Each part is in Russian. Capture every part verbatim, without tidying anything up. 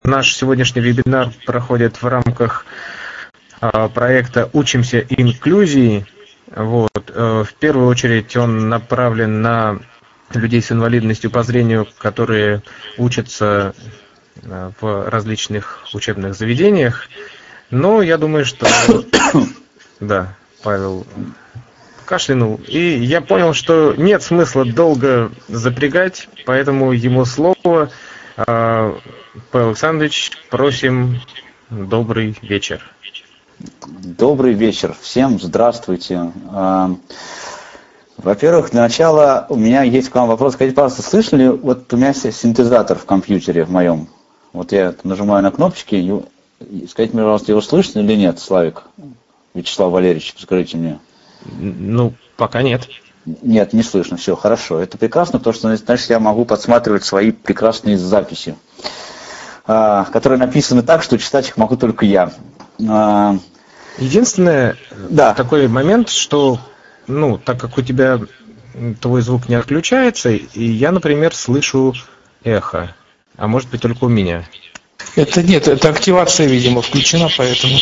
Наш сегодняшний вебинар проходит в рамках а, проекта «Учимся инклюзии». Вот. В первую очередь он направлен на людей с инвалидностью по зрению, которые учатся в различных учебных заведениях. Но я думаю, что... Да, Павел кашлянул. И я понял, что нет смысла долго запрягать, поэтому ему слово. Павел Александрович, просим, добрый вечер. Добрый вечер. Всем здравствуйте. Во-первых, для начала у меня есть к вам вопрос. Скажите, пожалуйста, слышали, вот у меня синтезатор в компьютере в моем. Вот я нажимаю на кнопочки. И скажите мне, пожалуйста, его слышно или нет, Славик? Вячеслав Валерьевич, скажите мне. Ну, пока нет. Нет, не слышно. Все, хорошо. Это прекрасно, потому что, значит, я могу подсматривать свои прекрасные записи, которые написаны так, что читать их могу только я. Единственное, да. Такой момент, что, ну, так как у тебя твой звук не отключается, и я, например, слышу эхо, а может быть только у меня. Это нет, это активация, видимо, включена, поэтому...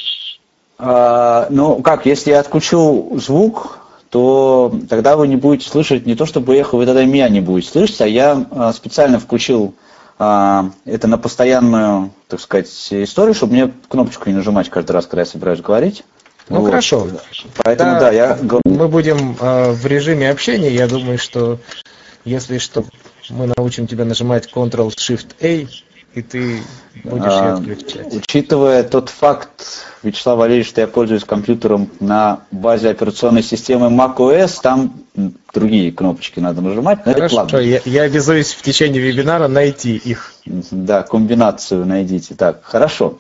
А, ну, как, если я отключу звук, то тогда вы не будете слышать, не то чтобы эхо, вы тогда меня не будете слышать, а я а, специально включил а, это на постоянную, так сказать, историю, чтобы мне кнопочку не нажимать каждый раз, когда я собираюсь говорить. Ну, вот. Хорошо. Поэтому, да, да я... Мы будем а, в режиме общения, я думаю, что если что, мы научим тебя нажимать контрол-шифт-A, и ты будешь ее отключать. А, учитывая тот факт, Вячеслав Валерьевич, что я пользуюсь компьютером на базе операционной системы macOS, там другие кнопочки надо нажимать. Но хорошо, это я, я обязуюсь в течение вебинара найти их. Да, комбинацию найдите. Так, хорошо.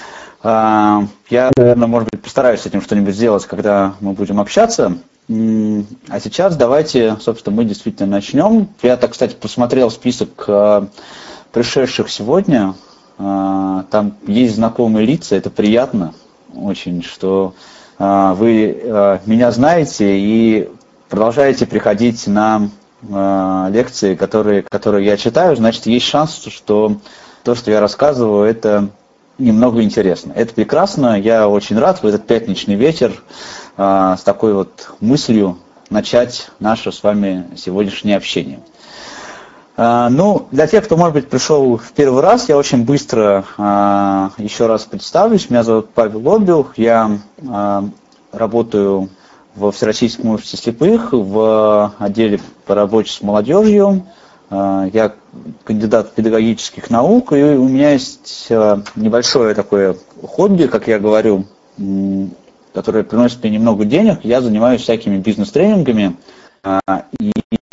А, я, наверное, может быть, постараюсь с этим что-нибудь сделать, когда мы будем общаться. А сейчас давайте, собственно, мы действительно начнем. Я, так, кстати, посмотрел список пришедших сегодня, там есть знакомые лица, это приятно очень, что вы меня знаете и продолжаете приходить на лекции, которые, которые я читаю, значит, есть шанс, что то, что я рассказываю, это немного интересно. Это прекрасно, я очень рад в этот пятничный вечер с такой вот мыслью начать наше с вами сегодняшнее общение. Uh, ну, для тех, кто, может быть, пришел в первый раз, я очень быстро uh, еще раз представлюсь. Меня зовут Павел Лобиух, я uh, работаю во Всероссийском обществе слепых в отделе по работе с молодежью. Uh, я кандидат педагогических наук, и у меня есть uh, небольшое такое хобби, как я говорю, um, которое приносит мне немного денег. Я занимаюсь всякими бизнес-тренингами, uh, и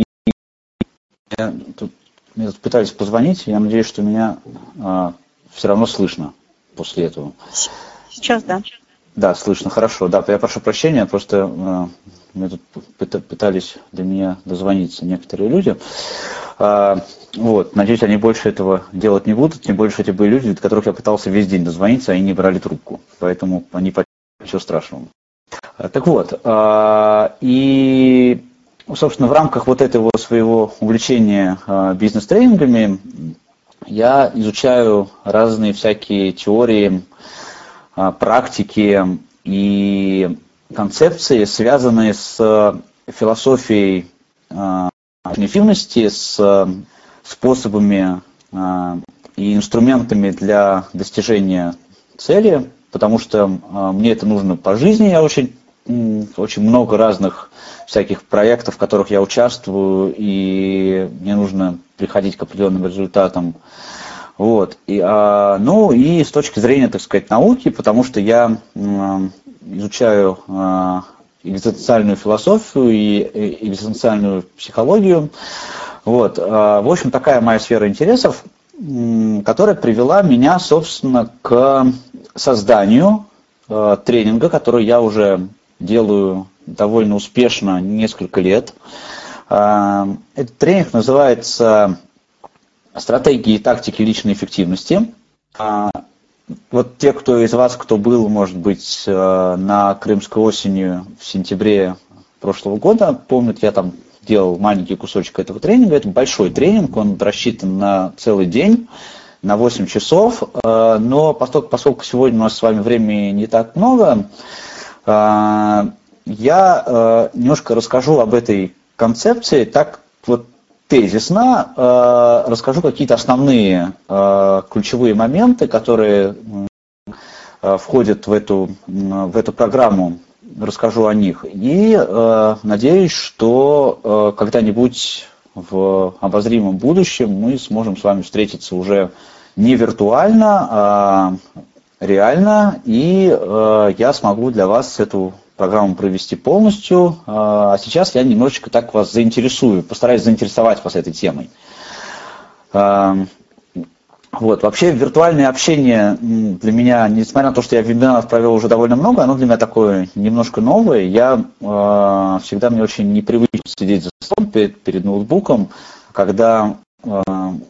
Тут, мне тут пытались позвонить, я надеюсь, что меня а, все равно слышно после этого. Сейчас, да. Да, слышно, хорошо. Да, я прошу прощения, просто а, мне тут пытались до меня дозвониться некоторые люди. А, вот, надеюсь, они больше этого делать не будут, тем больше эти были люди, до которых я пытался весь день дозвониться, а они не брали трубку. Поэтому они почти ничего страшного. А, так вот, а, и... Собственно, в рамках вот этого своего увлечения э, бизнес-тренингами я изучаю разные всякие теории, э, практики и концепции, связанные с философией э, эффективности, с способами э, и инструментами для достижения цели, потому что э, мне это нужно по жизни, я очень очень много разных всяких проектов, в которых я участвую, и мне нужно приходить к определенным результатам. Вот. И, а, ну и с точки зрения, так сказать, науки, потому что я а, изучаю а, экзистенциальную философию и экзистенциальную психологию. Вот. А, в общем, такая моя сфера интересов, которая привела меня, собственно, к созданию а, тренинга, который я уже делаю довольно успешно несколько лет. Этот тренинг называется «Стратегии и тактики личной эффективности». Вот те, кто из вас, кто был, может быть, на Крымской осени в сентябре прошлого года, помнят, я там делал маленький кусочек этого тренинга. Это большой тренинг, он рассчитан на целый день. на восемь часов, но поскольку, поскольку сегодня у нас с вами времени не так много, я немножко расскажу об этой концепции, так вот тезисно, расскажу какие-то основные ключевые моменты, которые входят в эту, в эту программу, расскажу о них. И надеюсь, что когда-нибудь в обозримом будущем мы сможем с вами встретиться уже не виртуально, а реально, и э, я смогу для вас эту программу провести полностью. А сейчас я немножечко так вас заинтересую, постараюсь заинтересовать вас этой темой. Вот, вообще виртуальное общение для меня, несмотря на то, что я вебинаров провел уже довольно много, оно для меня такое немножко новое. Я э, всегда мне очень непривычно сидеть за столом перед, перед ноутбуком, когда э,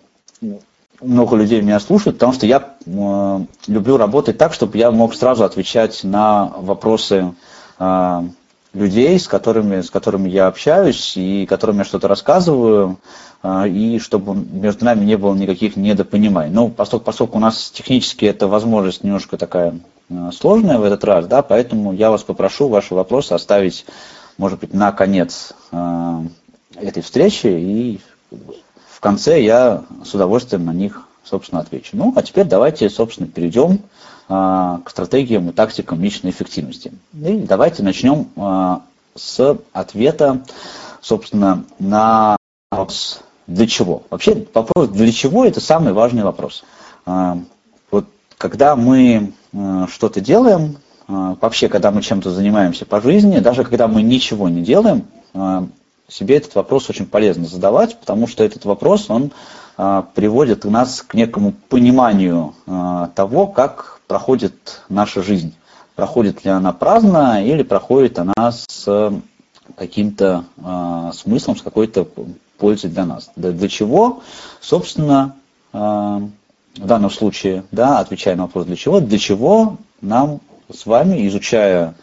много людей меня слушают, потому что я э, люблю работать так, чтобы я мог сразу отвечать на вопросы э, людей, с которыми, с которыми я общаюсь и которым я что-то рассказываю, и чтобы между нами не было никаких недопониманий. Ну, поскольку, поскольку у нас технически эта возможность немножко такая сложная в этот раз, да, поэтому я вас попрошу ваши вопросы оставить, может быть, на конец этой встречи, и в конце я с удовольствием на них, собственно, отвечу. Ну, а теперь давайте, собственно, перейдем к стратегиям и тактикам личной эффективности. И давайте начнем с ответа, собственно, на вопрос «для чего?». Вообще вопрос «для чего?» – это самый важный вопрос. Вот когда мы что-то делаем, вообще, когда мы чем-то занимаемся по жизни, даже когда мы ничего не делаем, себе этот вопрос очень полезно задавать, потому что этот вопрос, он приводит нас к некому пониманию того, как проходит наша жизнь. Проходит ли она праздно или проходит она с каким-то смыслом, с какой-то пользой для нас. Для чего, собственно, в данном случае, да, отвечая на вопрос «для чего?», для чего нам с вами, изучая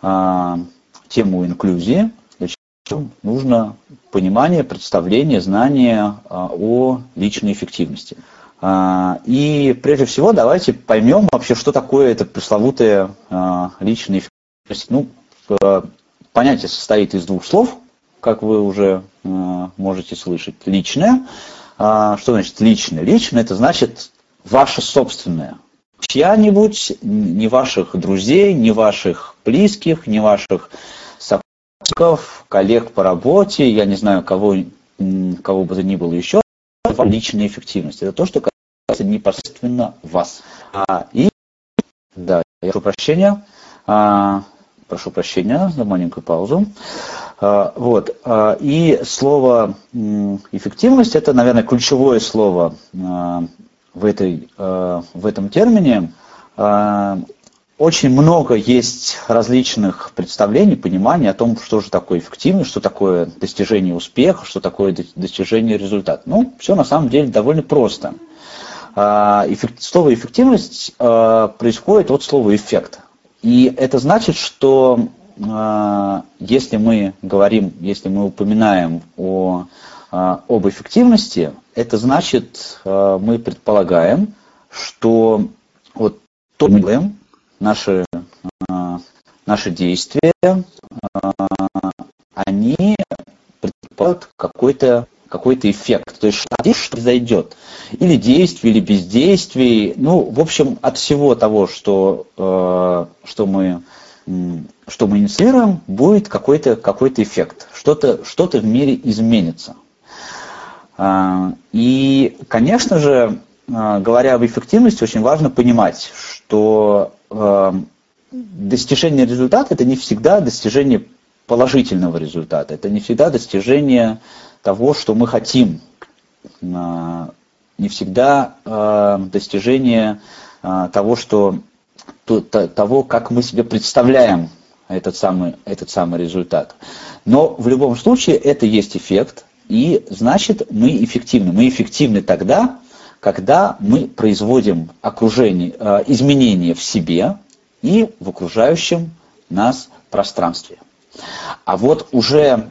тему инклюзии, нужно понимание, представление, знание о личной эффективности. И прежде всего давайте поймем вообще, что такое это пресловутая личная эффективность. Ну, понятие состоит из двух слов, как вы уже можете слышать. Личное. Что значит личное? Личное – это значит ваше собственное. Чья-нибудь, не ваших друзей, не ваших близких, не ваших коллег по работе, я не знаю, кого, кого бы то ни было еще, личная эффективность. Это то, что касается непосредственно вас. А, и, да, я прошу прощения, а, прошу прощения за маленькую паузу. А, вот, а, и слово эффективность, это, наверное, ключевое слово а, в, этой, а, в этом термине. А, Очень много есть различных представлений, пониманий о том, что же такое эффективность, что такое достижение успеха, что такое достижение результата. Ну, все на самом деле довольно просто. Слово эффективность происходит от слова эффект. И это значит, что если мы говорим, если мы упоминаем о, об эффективности, это значит, мы предполагаем, что вот то, что мы делаем, Наши, наши действия, они предполагают какой-то какой-то эффект. То есть что произойдет. Или действие, или бездействие. Ну, в общем, от всего того, что, что, мы, что мы инициируем, будет какой-то какой-то эффект. Что-то, что-то в мире изменится. И, конечно же, говоря об эффективности, очень важно понимать, что достижение результата – это не всегда достижение положительного результата, это не всегда достижение того, что мы хотим, не всегда достижение того, что, того, как мы себе представляем этот самый, этот самый результат. Но в любом случае это есть эффект, и значит мы эффективны. Мы эффективны тогда, когда мы производим окружение, изменения в себе и в окружающем нас пространстве. А вот уже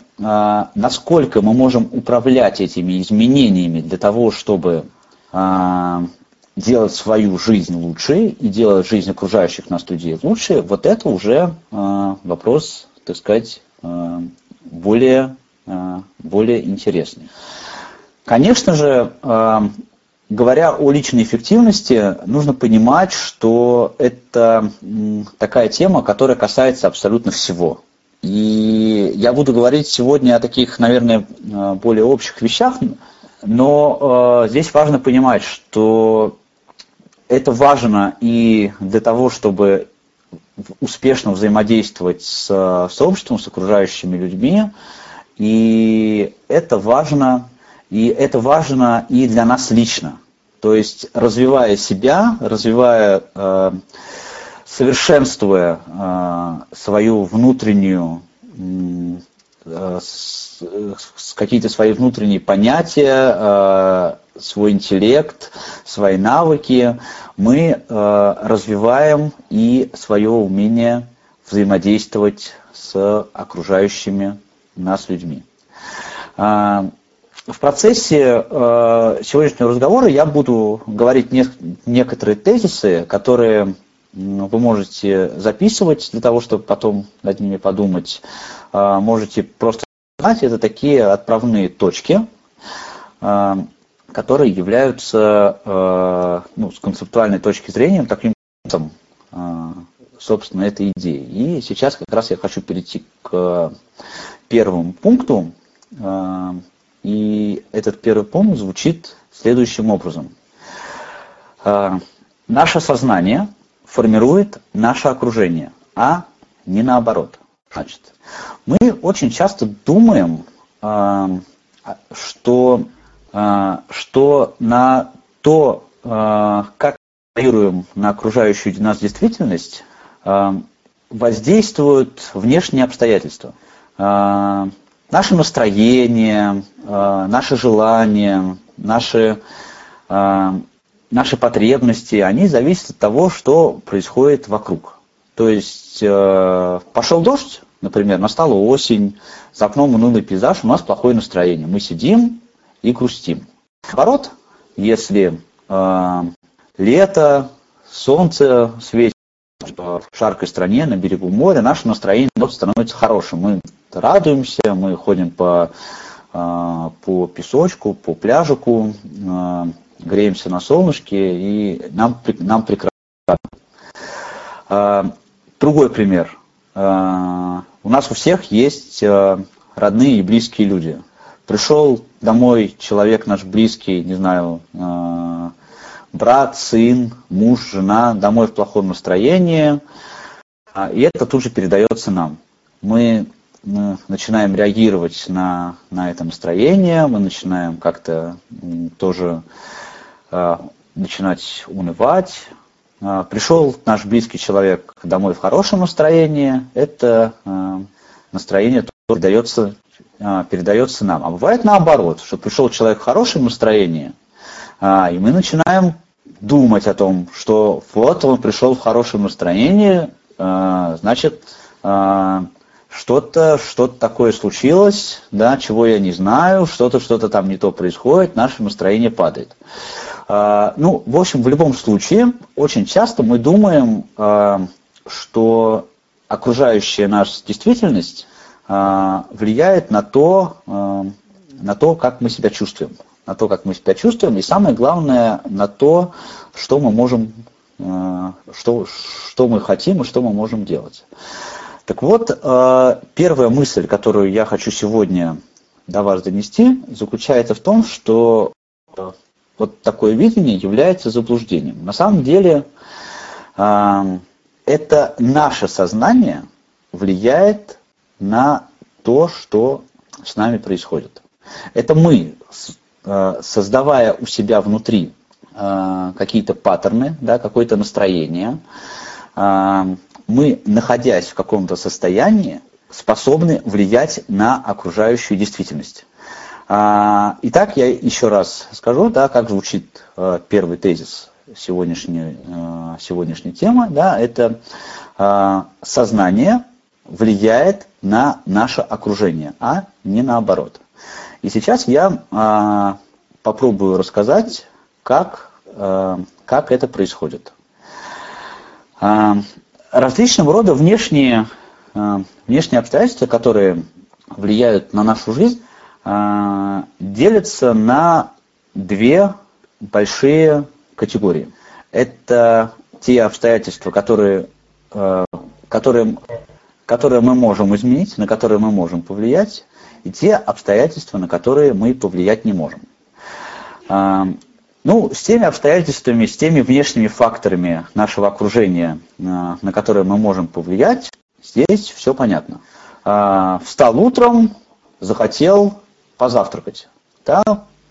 насколько мы можем управлять этими изменениями для того, чтобы делать свою жизнь лучше и делать жизнь окружающих нас людей лучше, вот это уже э, вопрос, так сказать, э, более, э, более интересный. Конечно же, э, говоря о личной эффективности, нужно понимать, что это э, такая тема, которая касается абсолютно всего. И я буду говорить сегодня о таких, наверное, более общих вещах, но э, здесь важно понимать, что это важно и для того, чтобы успешно взаимодействовать с сообществом, с окружающими людьми, и это важно, и это важно и для нас лично. То есть, развивая себя, развивая, э, совершенствуя э, свою внутреннюю, э, с, с какие-то свои внутренние понятия, э, свой интеллект, свои навыки, мы э, развиваем и свое умение взаимодействовать с окружающими нас людьми. Э, в процессе э, сегодняшнего разговора я буду говорить не, некоторые тезисы, которые вы можете записывать для того, чтобы потом над ними подумать. Э, можете просто знать, это такие отправные точки, э, которые являются, э, ну, с концептуальной точки зрения, таким образом, э, собственно, этой идеей. И сейчас как раз я хочу перейти к первому пункту. Э, и этот первый пункт звучит следующим образом. Э, наше сознание формирует наше окружение, а не наоборот. Значит, мы очень часто думаем, э, что что на то, как мы реагируем на окружающую нас действительность, воздействуют внешние обстоятельства. Наше настроение, наши желания, наши, наши потребности, они зависят от того, что происходит вокруг. То есть пошел дождь, например, настала осень, за окном унылый пейзаж, у нас плохое настроение. Мы сидим и грустим. Наоборот, если э, лето, солнце светит в жаркой стране, на берегу моря, наше настроение становится хорошим. Мы радуемся, мы ходим по, э, по песочку, по пляжику, э, греемся на солнышке, и нам, нам прекрасно. Э, другой пример. Э, у нас у всех есть э, родные и близкие люди. Пришел домой человек наш близкий, не знаю, э, брат, сын, муж, жена, домой в плохом настроении, и это тут же передается нам. Мы, мы начинаем реагировать на, на это настроение, мы начинаем как-то тоже э, начинать унывать. Э, пришел наш близкий человек домой в хорошем настроении, это э, настроение тоже передается передается нам. А бывает наоборот, что пришел человек в хорошем настроении, и мы начинаем думать о том, что вот он пришел в хорошем настроении, значит, что-то, что-то такое случилось, да, чего я не знаю, что-то, что-то там не то происходит, наше настроение падает. Ну, в общем, в любом случае, очень часто мы думаем, что окружающая нас действительность влияет на то, на то, как мы себя чувствуем, на то, как мы себя чувствуем, и самое главное, на то, что мы можем, что, что мы хотим и что мы можем делать. Так вот, первая мысль, которую я хочу сегодня до вас донести, заключается в том, что вот такое видение является заблуждением. На самом деле, это наше сознание влияет на то, что с нами происходит. Это мы, создавая у себя внутри какие-то паттерны, да, какое-то настроение, мы, находясь в каком-то состоянии, способны влиять на окружающую действительность. Итак, я еще раз скажу, да, как звучит первый тезис сегодняшней, сегодняшней темы. Да, это сознание влияет на наше окружение, а не наоборот. И сейчас я попробую рассказать, как как это происходит. Различного рода внешние, внешние обстоятельства, которые влияют на нашу жизнь, делятся на две большие категории. Это те обстоятельства, которые, которые, которые мы можем изменить, на которые мы можем повлиять, и те обстоятельства, на которые мы повлиять не можем. Ну, с теми обстоятельствами, с теми внешними факторами нашего окружения, на которые мы можем повлиять, здесь все понятно. Встал утром, захотел позавтракать. Да?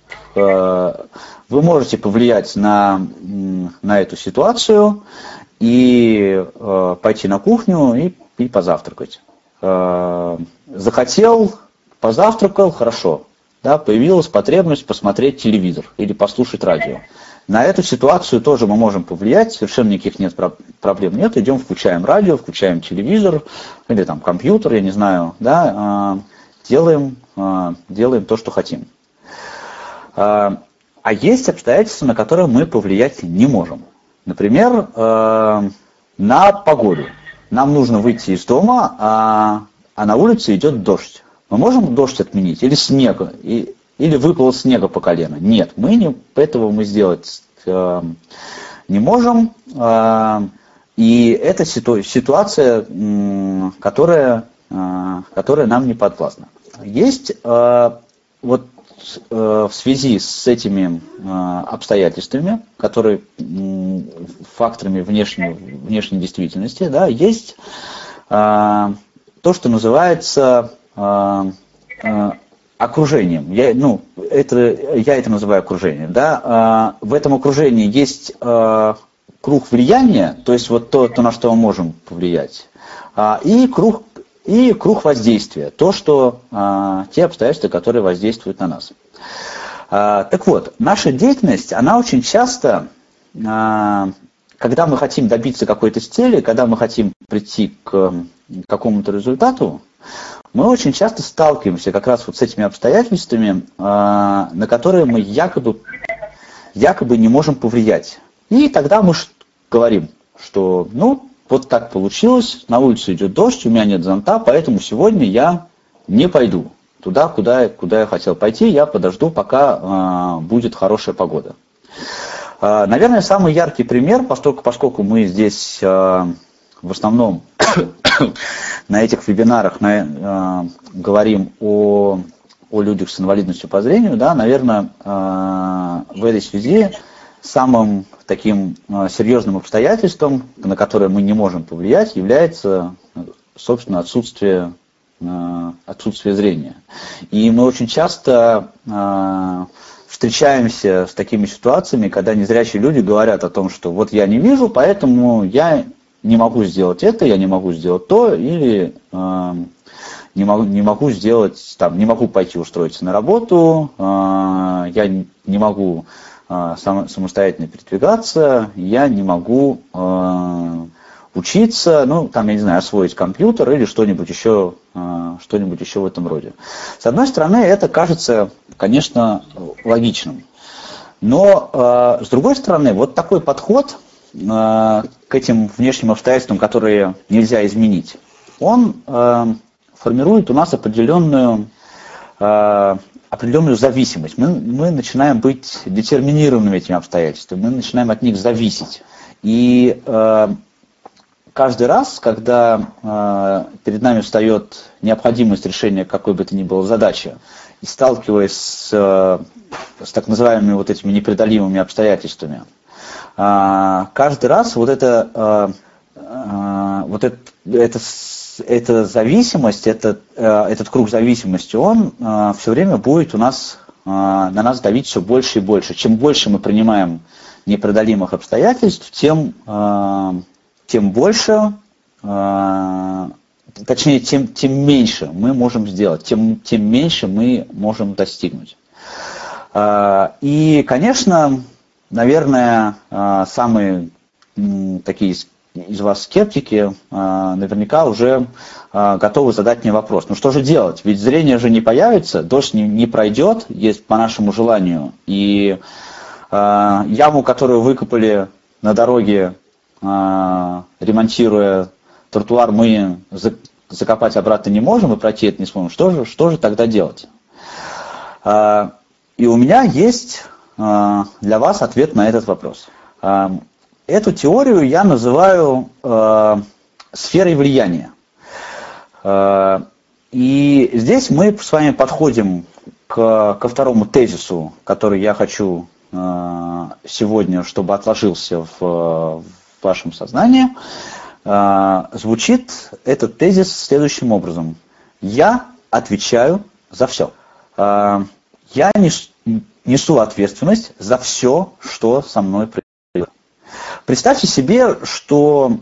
Вы можете повлиять на, на эту ситуацию и пойти на кухню и, и позавтракать. Захотел, позавтракал, хорошо. Да, появилась потребность посмотреть телевизор или послушать радио. На эту ситуацию тоже мы можем повлиять, совершенно никаких нет проблем нет. Идем, включаем радио, включаем телевизор или там компьютер, я не знаю, да, делаем, делаем то, что хотим. А есть обстоятельства, на которые мы повлиять не можем. Например, на погоду. Нам нужно выйти из дома, а, а на улице идет дождь. Мы можем дождь отменить? Или снег? И, или выпало снега по колено? Нет, мы не, этого мы сделать э, не можем. Э, и это ситу, ситуация, э, которая, э, которая нам не подвластна. Есть э, вот э, в связи с этими э, обстоятельствами, которые э, факторами внешней, внешней действительности, да, есть э, то, что называется окружением. Я, ну, это, я это называю окружением. Да? В этом окружении есть круг влияния, то есть вот то, то на что мы можем повлиять, и круг, и круг воздействия, то, что, те обстоятельства, которые воздействуют на нас. Так вот, наша деятельность, она очень часто, когда мы хотим добиться какой-то цели, когда мы хотим прийти к какому-то результату, мы очень часто сталкиваемся как раз вот с этими обстоятельствами, на которые мы якобы, якобы не можем повлиять. И тогда мы говорим, что ну вот так получилось, на улице идет дождь, у меня нет зонта, поэтому сегодня я не пойду туда, куда, куда я хотел пойти, я подожду, пока будет хорошая погода. Наверное, самый яркий пример, поскольку, поскольку мы здесь в основном на этих вебинарах на, э, говорим о, о людях с инвалидностью по зрению, да, наверное, э, в этой связи самым таким э, серьезным обстоятельством, на которое мы не можем повлиять, является, собственно, отсутствие, э, отсутствие зрения. И мы очень часто э, встречаемся с такими ситуациями, когда незрячие люди говорят о том, что вот я не вижу, поэтому я не могу сделать это, я не могу сделать то, или э, не, могу, не могу сделать, там, не могу пойти устроиться на работу, э, я не могу э, сам, самостоятельно передвигаться, я не могу э, учиться, ну, там, я не знаю, освоить компьютер или что-нибудь еще, э, что-нибудь еще в этом роде. С одной стороны, это кажется, конечно, логичным. Но, э, с другой стороны, вот такой подход к этим внешним обстоятельствам, которые нельзя изменить, он э, формирует у нас определенную, э, определенную зависимость. Мы, мы начинаем быть детерминированными этими обстоятельствами, мы начинаем от них зависеть. И э, каждый раз, когда э, перед нами встает необходимость решения какой бы то ни было задачи, и сталкиваясь с, э, с так называемыми вот этими непреодолимыми обстоятельствами, каждый раз вот это, вот это, это, эта зависимость, это, этот круг зависимости, он все время будет у нас, на нас давить все больше и больше. Чем больше мы принимаем непреодолимых обстоятельств, тем, тем больше, точнее, тем, тем меньше мы можем сделать, тем, тем меньше мы можем достигнуть. И, конечно, наверное, самые такие из вас скептики наверняка уже готовы задать мне вопрос. Ну что же делать? Ведь зрение же не появится, дождь не, не пройдет, есть по нашему желанию. И Яму, которую выкопали на дороге, ремонтируя тротуар, мы закопать обратно не можем и пройти это не сможем. Что же, что же тогда делать? И у меня есть для вас ответ на этот вопрос. Эту теорию я называю сферой влияния. И здесь мы с вами подходим к, ко второму тезису, который я хочу сегодня, чтобы отложился в, в вашем сознании. Звучит этот тезис следующим образом. Я отвечаю за все. Я несу ответственность за все, что со мной происходит. Представьте себе, что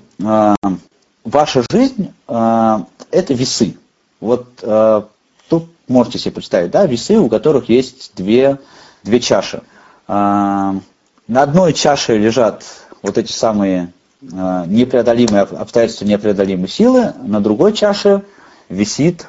ваша жизнь – это весы. Вот тут можете себе представить, да, весы, у которых есть две, две чаши. На одной чаше лежат вот эти самые непреодолимые обстоятельства, непреодолимые силы, на другой чаше висит,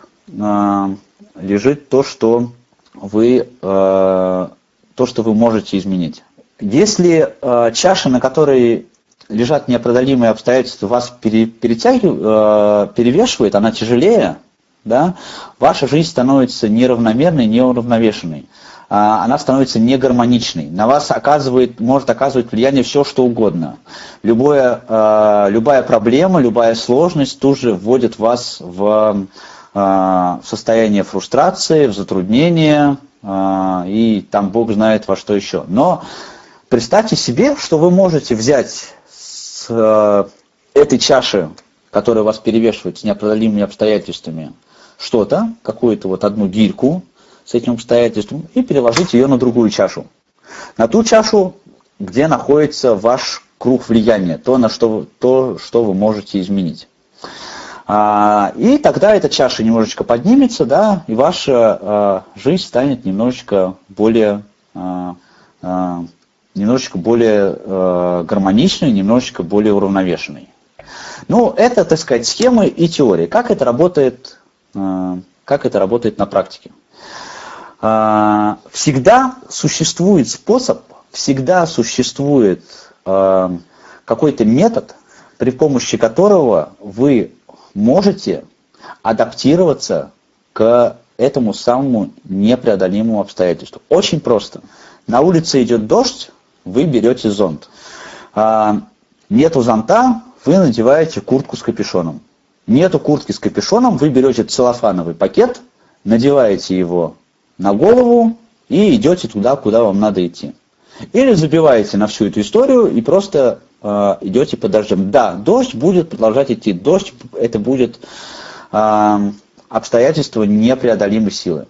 лежит то, что вы, то, что вы можете изменить. Если чаша, на которой лежат непреодолимые обстоятельства, вас перетягивает, перевешивает, она тяжелее, да, ваша жизнь становится неравномерной, неуравновешенной. Она становится негармоничной. На вас оказывает, может оказывать влияние все, что угодно. Любое, любая проблема, любая сложность тут же вводит вас в состояние фрустрации, в затруднение, и там Бог знает во что еще. Но представьте себе, что вы можете взять с этой чаши, которая вас перевешивает с непреодолимыми обстоятельствами, что-то, какую-то вот одну гирьку с этим обстоятельством, и переложить ее на другую чашу. На ту чашу, где находится ваш круг влияния, то, на что, то, что вы можете изменить. А, и тогда эта чаша немножечко поднимется, да, и ваша а, жизнь станет немножечко более, а, а, немножечко более а, гармоничной, немножечко более уравновешенной. Ну, это, так сказать, схемы и теории. Как это работает, а, как это работает на практике? Всегда существует способ, всегда существует э, какой-то метод, при помощи которого вы можете адаптироваться к этому самому непреодолимому обстоятельству. Очень просто. На улице идет дождь, вы берете зонт. Э, нету зонта, вы надеваете куртку с капюшоном. Нету куртки с капюшоном, вы берете целлофановый пакет, надеваете его на голову и идете туда, куда вам надо идти. Или забиваете на всю эту историю и просто э, идете под дождем. Да, дождь будет продолжать идти. Дождь – это будет э, обстоятельство непреодолимой силы.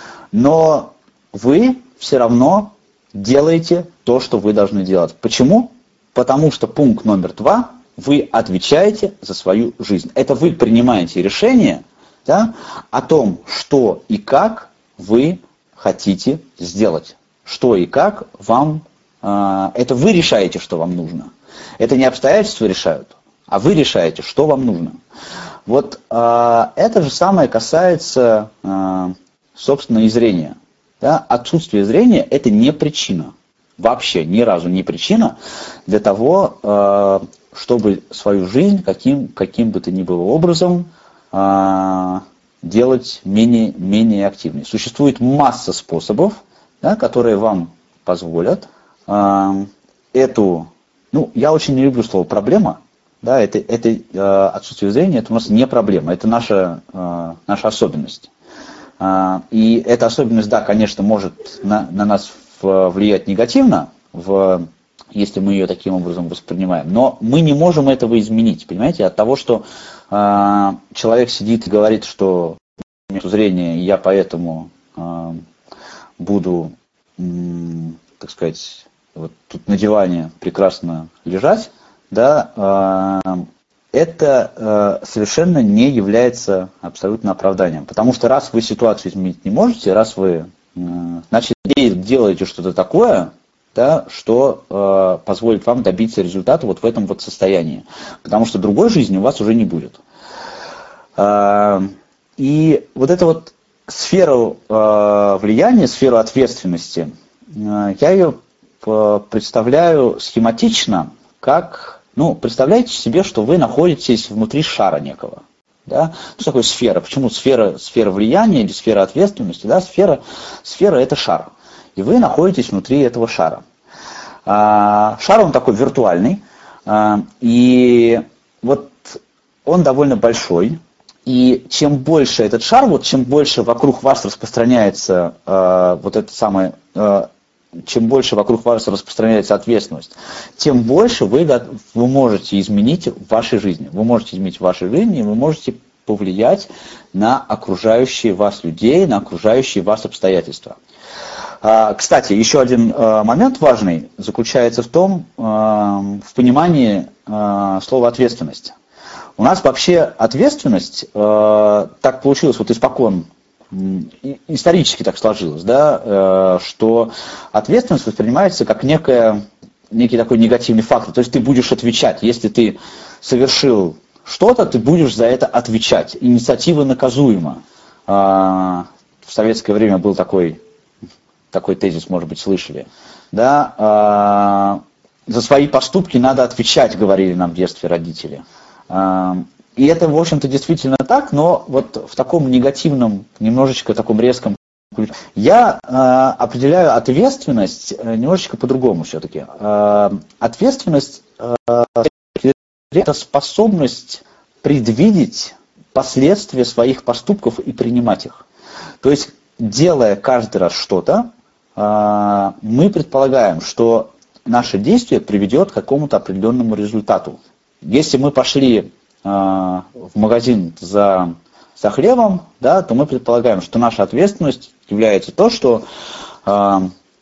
Но вы все равно делаете то, что вы должны делать. Почему? Потому что пункт номер два – вы отвечаете за свою жизнь. Это вы принимаете решение, да, о том, что и как вы хотите сделать. Что и как вам... Э, это вы решаете, что вам нужно. Это не обстоятельства решают, а вы решаете, что вам нужно. Вот э, это же самое касается, э, собственно, и зрения. Да? Отсутствие зрения – это не причина. Вообще ни разу не причина для того, э, чтобы свою жизнь каким, каким бы то ни было образом э, делать менее, менее активной. Существует масса способов, да, которые вам позволят э, эту, ну, я очень не люблю слово проблема, да, это, это э, отсутствие зрения, это у нас не проблема, это наша, э, наша особенность. Э, и эта особенность, да, конечно, может на, на нас влиять негативно, в, если мы ее таким образом воспринимаем, но мы не можем этого изменить, понимаете, от того, что э, человек сидит и говорит, что у меня зрение, и я поэтому э, буду, э, так сказать, вот тут на диване прекрасно лежать, да, э, это э, совершенно не является абсолютно оправданием, потому что раз вы ситуацию изменить не можете, раз вы, э, значит, делаете что-то такое, да, что э, позволит вам добиться результата вот в этом вот состоянии. Потому что другой жизни у вас уже не будет. Э, и вот эту вот сферу э, влияния, сферу ответственности, э, я ее представляю схематично, как, ну, представляете себе, что вы находитесь внутри шара некого. Да? Что такое сфера? Почему сфера, сфера влияния или сфера ответственности? Да? Сфера, сфера – это шар. И вы находитесь внутри этого шара. А, шар, он такой виртуальный. А, и вот он довольно большой. И чем больше этот шар, вот чем больше вокруг вас распространяется а, вот это самое... А, чем больше вокруг вас распространяется ответственность, тем больше вы, вы можете изменить в вашей жизни. Вы можете изменить в вашей жизни, и вы можете повлиять на окружающие вас людей, на окружающие вас обстоятельства. Кстати, еще один момент важный заключается в том, в понимании слова «ответственность». У нас вообще ответственность, так получилось вот испокон, исторически так сложилось, да, что ответственность воспринимается как некая, некий такой негативный фактор. То есть ты будешь отвечать. Если ты совершил что-то, ты будешь за это отвечать. Инициатива наказуема. В советское время был такой, такой тезис, может быть, слышали. Да, за свои поступки надо отвечать, говорили нам в детстве родители. И это, в общем-то, действительно так, но вот в таком негативном, немножечко таком резком ключе. Я э, определяю ответственность немножечко по-другому все-таки. Э, ответственность э, – это способность предвидеть последствия своих поступков и принимать их. То есть, делая каждый раз что-то, э, мы предполагаем, что наше действие приведет к какому-то определенному результату. Если мы пошли в магазин за, за хлебом, да, то мы предполагаем, что наша ответственность является то, что э,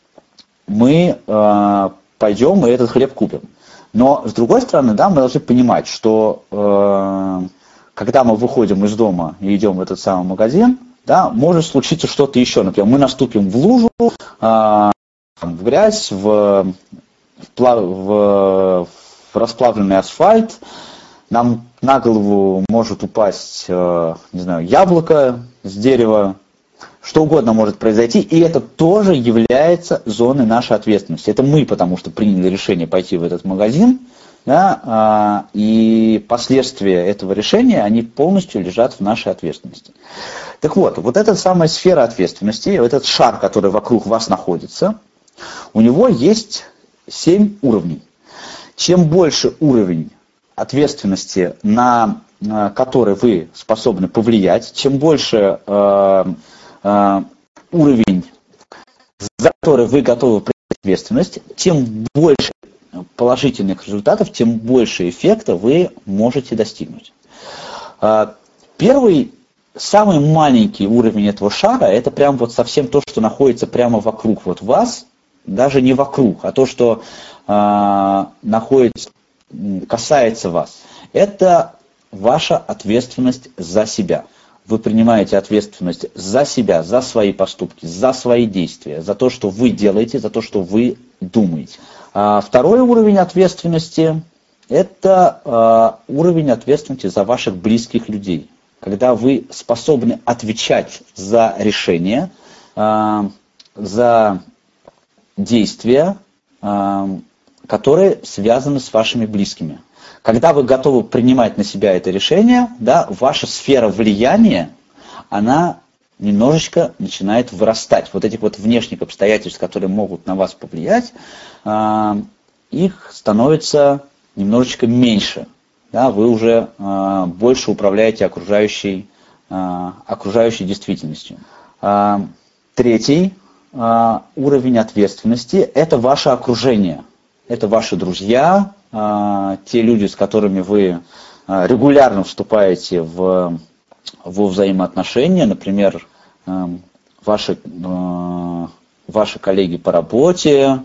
мы э, пойдем и этот хлеб купим. Но, с другой стороны, да, мы должны понимать, что э, когда мы выходим из дома и идем в этот самый магазин, да, может случиться что-то еще. Например, мы наступим в лужу, э, в грязь, в, в, в, в расплавленный асфальт, нам на голову может упасть, не знаю, яблоко с дерева, что угодно может произойти, и это тоже является зоной нашей ответственности. Это мы, потому что приняли решение пойти в этот магазин, да, и последствия этого решения, они полностью лежат в нашей ответственности. Так вот, вот эта самая сфера ответственности, этот шар, который вокруг вас находится, у него есть семь уровней. Чем больше уровень ответственности, на э, который вы способны повлиять, чем больше э, э, уровень, за который вы готовы принять ответственность, тем больше положительных результатов, тем больше эффекта вы можете достигнуть. Э, первый, самый маленький уровень этого шара, это прям вот совсем то, что находится прямо вокруг вот вас, даже не вокруг, а то, что э, находится касается вас, это ваша ответственность за себя. Вы принимаете ответственность за себя, за свои поступки, за свои действия, за то, что вы делаете, за то, что вы думаете. А второй уровень ответственности – это а, уровень ответственности за ваших близких людей. Когда вы способны отвечать за решения, а, за действия, а, которые связаны с вашими близкими. Когда вы готовы принимать на себя это решение, да, ваша сфера влияния, она немножечко начинает вырастать. Вот этих вот внешних обстоятельств, которые могут на вас повлиять, э, их становится немножечко меньше. Да, вы уже э, больше управляете окружающей, э, окружающей действительностью. Э, третий э, уровень ответственности – это ваше окружение. Это ваши друзья, те люди, с которыми вы регулярно вступаете в, во взаимоотношения, например, ваши, ваши коллеги по работе,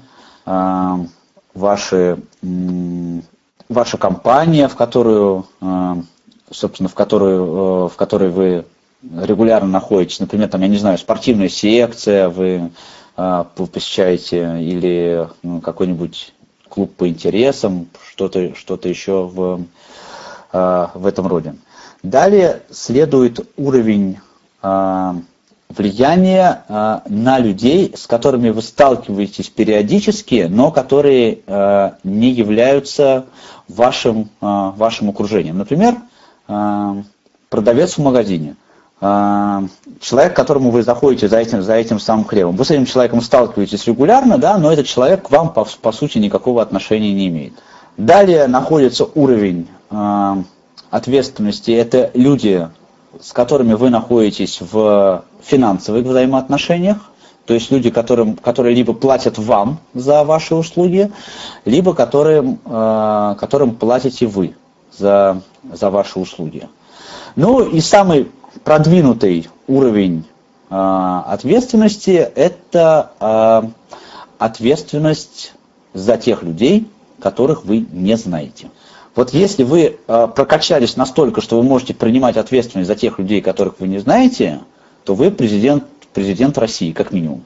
ваши, ваша компания, в которую, собственно, в которую, в которой вы регулярно находитесь, например, там, я не знаю, спортивная секция, вы посещаете, или какой-нибудь клуб по интересам, что-то, что-то еще в, в этом роде. Далее следует уровень влияние э, на людей, с которыми вы сталкиваетесь периодически, но которые э, не являются вашим, э, вашим окружением. Например, э, продавец в магазине. Человек, к которому вы заходите за этим, за этим самым хлебом. Вы с этим человеком сталкиваетесь регулярно, да, но этот человек к вам, по, по сути, никакого отношения не имеет. Далее находится уровень э, ответственности. Это люди, с которыми вы находитесь в финансовых взаимоотношениях. То есть люди, которым, которые либо платят вам за ваши услуги, либо которым, э, которым платите вы за, за ваши услуги. Ну и самый продвинутый уровень э, ответственности – это э, ответственность за тех людей, которых вы не знаете. Вот если вы э, прокачались настолько, что вы можете принимать ответственность за тех людей, которых вы не знаете, то вы президент, президент России, как минимум.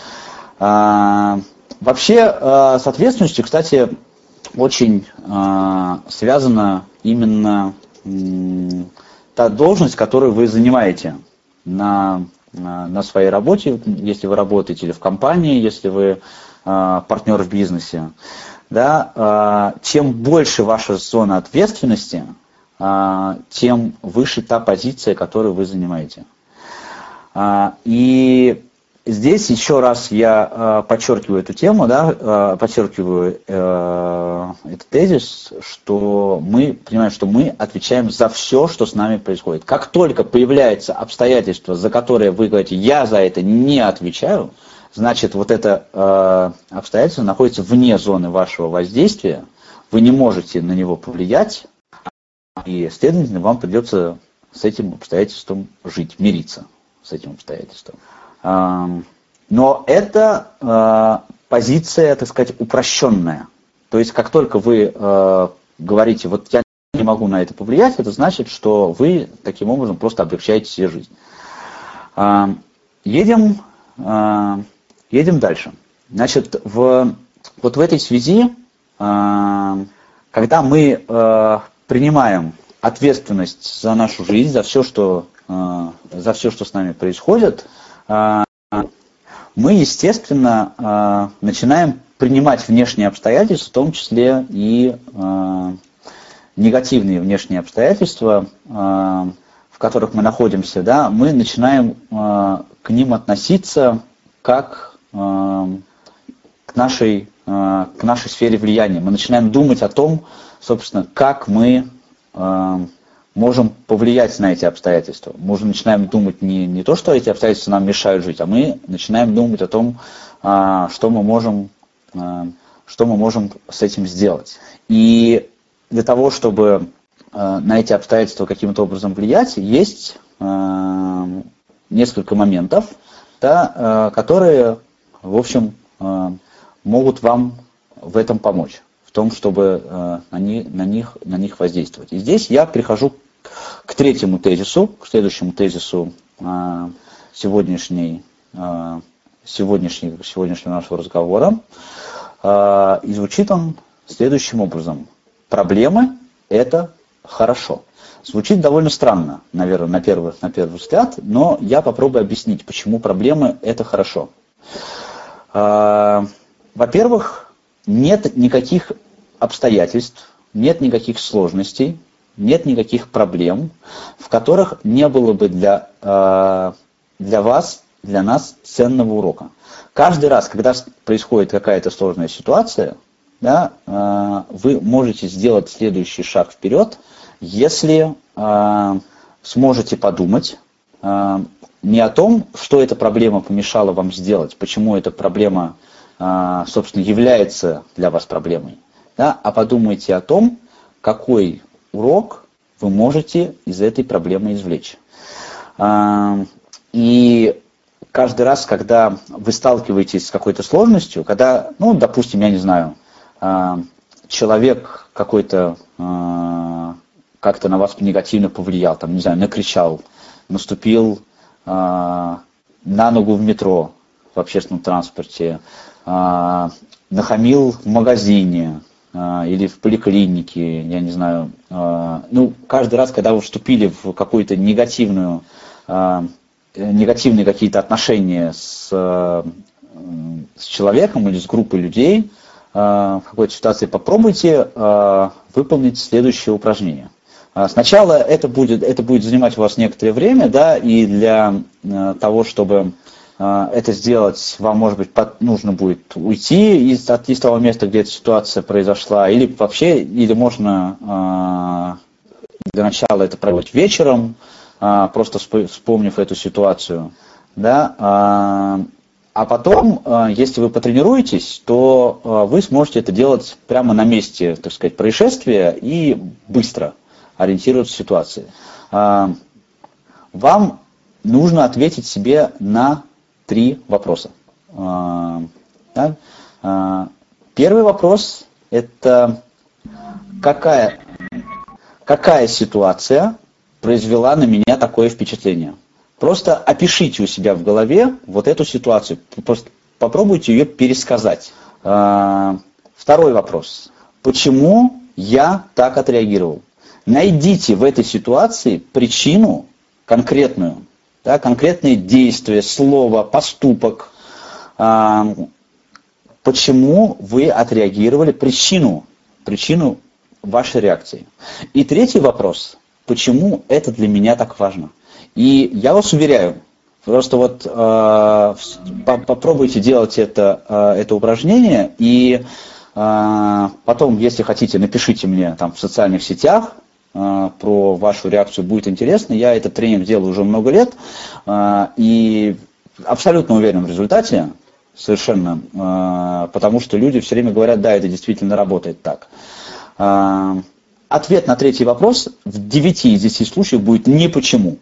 Э, вообще э, с ответственностью, кстати, очень э, связана именно э, та должность, которую вы занимаете на, на, на своей работе, если вы работаете или в компании, если вы э, партнер в бизнесе. Да, э, чем больше ваша зона ответственности, э, тем выше та позиция, которую вы занимаете. Э, и здесь еще раз я э, подчеркиваю эту тему, да, э, подчеркиваю э, этот тезис, что мы понимаем, что мы отвечаем за все, что с нами происходит. Как только появляется обстоятельство, за которое вы говорите, я за это не отвечаю, значит, вот это э, обстоятельство находится вне зоны вашего воздействия, вы не можете на него повлиять, и, следовательно, вам придется с этим обстоятельством жить, мириться с этим обстоятельством. Но это э, позиция, так сказать, упрощенная. То есть, как только вы э, говорите, вот я не могу на это повлиять, это значит, что вы таким образом просто облегчаете себе жизнь. Э, едем, э, едем дальше. Значит, в, вот в этой связи, э, когда мы э, принимаем ответственность за нашу жизнь, за все, что, э, за все, что с нами происходит, э, мы, естественно, начинаем принимать внешние обстоятельства, в том числе и негативные внешние обстоятельства, в которых мы находимся, да, мы начинаем к ним относиться как к нашей, к нашей сфере влияния. Мы начинаем думать о том, собственно, как мы можем повлиять на эти обстоятельства. Мы уже начинаем думать не, не то, что эти обстоятельства нам мешают жить, а мы начинаем думать о том, что мы можем, что мы можем с этим сделать. И для того, чтобы на эти обстоятельства каким-то образом влиять, есть несколько моментов, да, которые, в общем, могут вам в этом помочь, в том, чтобы на них, на них, на них воздействовать. И здесь я прихожу к третьему тезису, к следующему тезису э, сегодняшней, э, сегодняшней, сегодняшнего нашего разговора. Э, и звучит он следующим образом. Проблемы – это хорошо. Звучит довольно странно, наверное, на первый, на первый взгляд, но я попробую объяснить, почему проблемы – это хорошо. Э, во-первых, нет никаких обстоятельств, нет никаких сложностей, нет никаких проблем, в которых не было бы для, для вас, для нас ценного урока. Каждый раз, когда происходит какая-то сложная ситуация, да, вы можете сделать следующий шаг вперед, если сможете подумать не о том, что эта проблема помешала вам сделать, почему эта проблема, собственно, является для вас проблемой, да, а подумайте о том, какой урок вы можете из этой проблемы извлечь. И каждый раз, когда вы сталкиваетесь с какой-то сложностью, когда, ну, допустим, я не знаю, человек какой-то как-то на вас негативно повлиял, там, не знаю, накричал, наступил на ногу в метро, в общественном транспорте, нахамил в магазине, или в поликлинике, я не знаю, ну, каждый раз, когда вы вступили в какую-то негативную негативные какие-то отношения с, с человеком или с группой людей, в какой-то ситуации попробуйте выполнить следующее упражнение. Сначала это будет, это будет занимать у вас некоторое время, да, и для того, чтобы это сделать, вам, может быть, нужно будет уйти из, из того места, где эта ситуация произошла, или вообще, или можно для начала это проводить вечером, просто вспомнив эту ситуацию, да, а потом, если вы потренируетесь, то вы сможете это делать прямо на месте, так сказать, происшествия и быстро ориентироваться в ситуации. Вам нужно ответить себе на три вопроса. Да? Первый вопрос – это какая, какая ситуация произвела на меня такое впечатление? Просто опишите у себя в голове вот эту ситуацию, просто попробуйте ее пересказать. Второй вопрос. Почему я так отреагировал? Найдите в этой ситуации причину конкретную, да, конкретные действия, слово, поступок. Почему вы отреагировали, причину, причину вашей реакции. И третий вопрос. Почему это для меня так важно? И я вас уверяю, просто вот э, попробуйте делать это, э, это упражнение, и э, потом, если хотите, напишите мне там в социальных сетях э, про вашу реакцию, будет интересно. Я этот тренинг делаю уже много лет, э, и абсолютно уверен в результате, совершенно, э, потому что люди все время говорят, да, это действительно работает так. Э, ответ на третий вопрос в девяти из десяти случаев будет «не почему».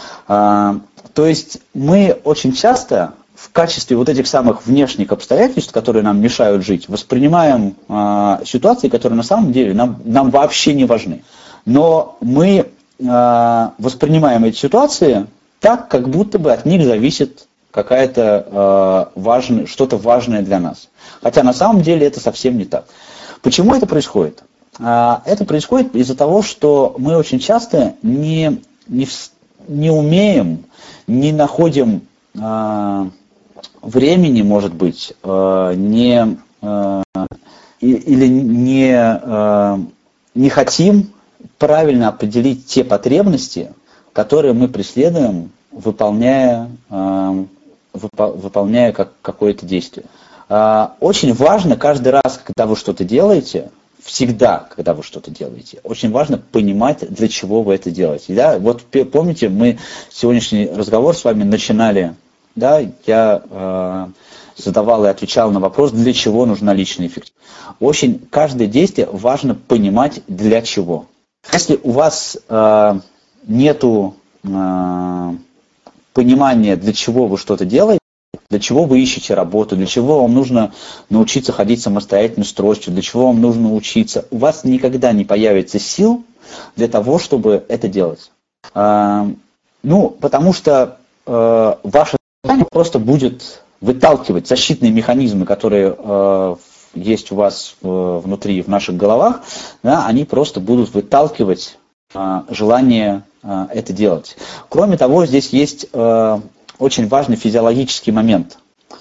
То есть мы очень часто в качестве вот этих самых внешних обстоятельств, которые нам мешают жить, воспринимаем ситуации, которые на самом деле нам, нам вообще не важны. Но мы воспринимаем эти ситуации так, как будто бы от них зависит какая-то важная, что-то важное для нас. Хотя на самом деле это совсем не так. Почему это происходит? Это происходит из-за того, что мы очень часто не, не, не умеем, не находим э, времени, может быть, э, не, э, или не, э, не хотим правильно определить те потребности, которые мы преследуем, выполняя, э, выпо- выполняя как, какое-то действие. Э, очень важно каждый раз, когда вы что-то делаете, всегда, когда вы что-то делаете, очень важно понимать, для чего вы это делаете. Да? Вот помните, мы сегодняшний разговор с вами начинали, да, я э, задавал и отвечал на вопрос, для чего нужна личная эффективность. Очень каждое действие важно понимать, для чего. Если у вас э, нету э, понимания, для чего вы что-то делаете, для чего вы ищете работу, для чего вам нужно научиться ходить самостоятельно с тростью, для чего вам нужно учиться. У вас никогда не появится сил для того, чтобы это делать. А, ну, потому что а, ваше сознание просто будет выталкивать защитные механизмы, которые а, есть у вас а, внутри, в наших головах, да, они просто будут выталкивать а, желание а, это делать. Кроме того, здесь есть... А, очень важный физиологический момент.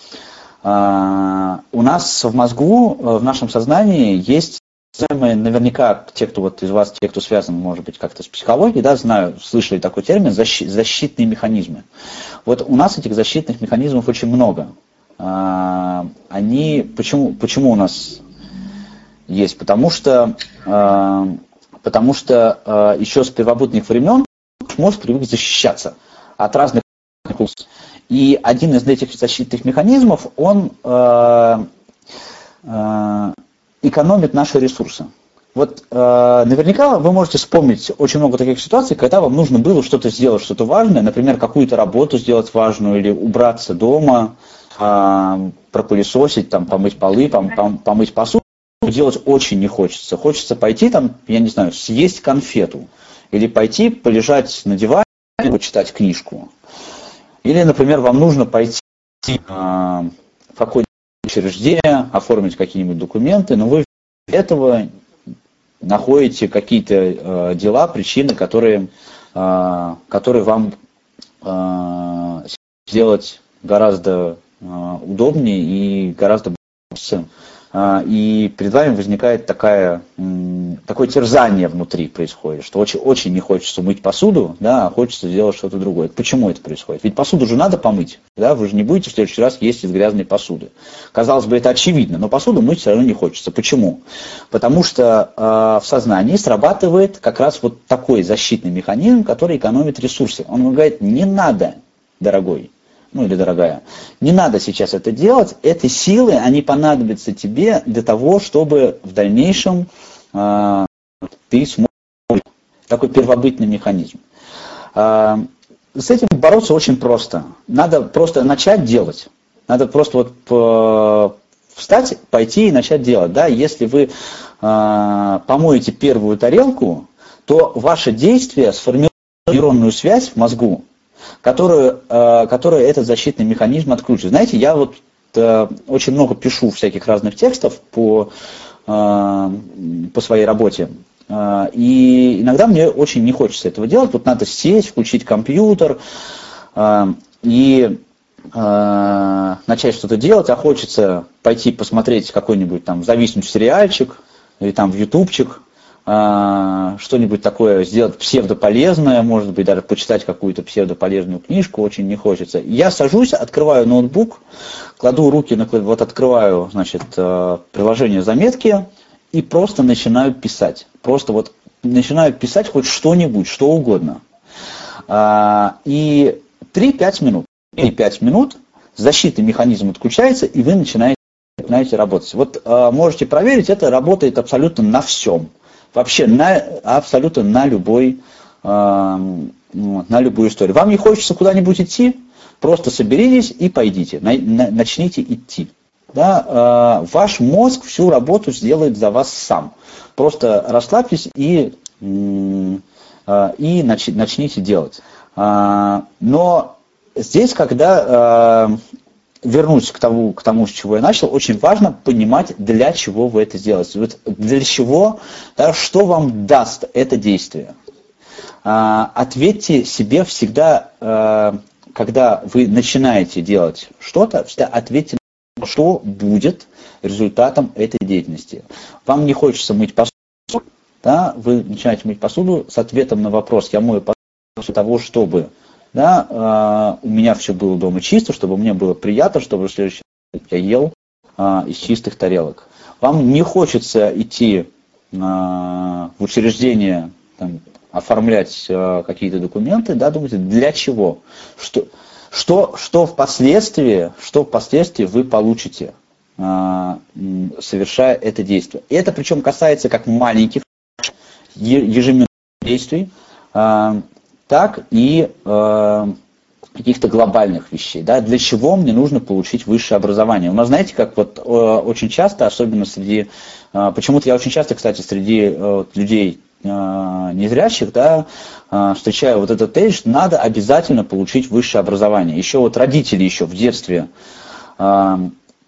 Uh, у нас в мозгу, в нашем сознании есть, наверняка те, кто вот из вас, те, кто связан, может быть, как-то с психологией, да, знаю, слышали такой термин, защи- защитные механизмы. Вот у нас этих защитных механизмов очень много. Uh, они, почему, почему у нас есть? Потому что, uh, потому что uh, еще с первобытных времен мозг привык защищаться от разных. И один из этих защитных механизмов, он э, э, экономит наши ресурсы. Вот э, наверняка вы можете вспомнить очень много таких ситуаций, когда вам нужно было что-то сделать, что-то важное, например, какую-то работу сделать важную, или убраться дома, э, пропылесосить, там, помыть полы, пом, пом, помыть посуду. Делать очень не хочется. Хочется пойти, там, я не знаю, съесть конфету, или пойти полежать на диване, почитать книжку. Или, например, вам нужно пойти э, в какое-нибудь учреждение, оформить какие-нибудь документы, но вы для этого находите какие-то э, дела, причины, которые, э, которые вам э, сделать гораздо удобнее и гораздо больше. И перед вами возникает такая, такое терзание внутри происходит, что очень, очень не хочется мыть посуду, да, а хочется сделать что-то другое. Почему это происходит? Ведь посуду же надо помыть, да, вы же не будете в следующий раз есть из грязной посуды. Казалось бы, это очевидно, но посуду мыть все равно не хочется. Почему? Потому что э, в сознании срабатывает как раз вот такой защитный механизм, который экономит ресурсы. Он говорит, не надо, дорогой. Ну или дорогая, не надо сейчас это делать, эти силы, они понадобятся тебе для того, чтобы в дальнейшем э, ты смог, такой первобытный механизм. Э, с этим бороться очень просто, надо просто начать делать, надо просто вот по, встать, пойти и начать делать, да, если вы э, помоете первую тарелку, то ваше действие сформирует нейронную связь в мозгу, Которую, э, которую этот защитный механизм отключит. Знаете, я вот э, очень много пишу всяких разных текстов по, э, по своей работе, э, и иногда мне очень не хочется этого делать. Вот надо сесть, включить компьютер э, и э, начать что-то делать, а хочется пойти посмотреть какой-нибудь там, зависнуть сериальчик или там в ютубчик, что-нибудь такое сделать псевдополезное, может быть, даже почитать какую-то псевдополезную книжку, очень не хочется. Я сажусь, открываю ноутбук, кладу руки на вот открываю, значит, приложение заметки и просто начинаю писать. Просто вот начинаю писать хоть что-нибудь, что угодно. И три-пять минут, и пять минут защитный механизм отключается, и вы начинаете, начинаете работать. Вот можете проверить, это работает абсолютно на всем. Вообще на, абсолютно на, любой, э, на любую историю. Вам не хочется куда-нибудь идти, просто соберитесь и пойдите, на, на, начните идти. Да, э, ваш мозг всю работу сделает за вас сам. Просто расслабьтесь и, э, и нач, начните делать. Э, но здесь, когда... Э, Вернусь к тому, к тому, с чего я начал, очень важно понимать, для чего вы это делаете. Вот для чего, да, что вам даст это действие. А, ответьте себе всегда, а, когда вы начинаете делать что-то, всегда ответьте, что будет результатом этой деятельности. Вам не хочется мыть посуду, да, вы начинаете мыть посуду с ответом на вопрос, я мою посуду для того, чтобы... Да, э, у меня все было дома чисто, чтобы мне было приятно, чтобы в следующий раз я ел э, из чистых тарелок. Вам не хочется идти э, в учреждение, там, оформлять э, какие-то документы, да, думаете, для чего? Что, что, что, впоследствии, что впоследствии вы получите, э, совершая это действие. И это причем касается как маленьких ежеминутных действий, э, так и э, каких-то глобальных вещей. Да? Для чего мне нужно получить высшее образование? У нас, знаете, как вот э, очень часто, особенно среди... Э, почему-то я очень часто, кстати, среди э, людей э, незрящих, да, э, встречаю вот этот тезис, что надо обязательно получить высшее образование. Еще вот родители еще в детстве э,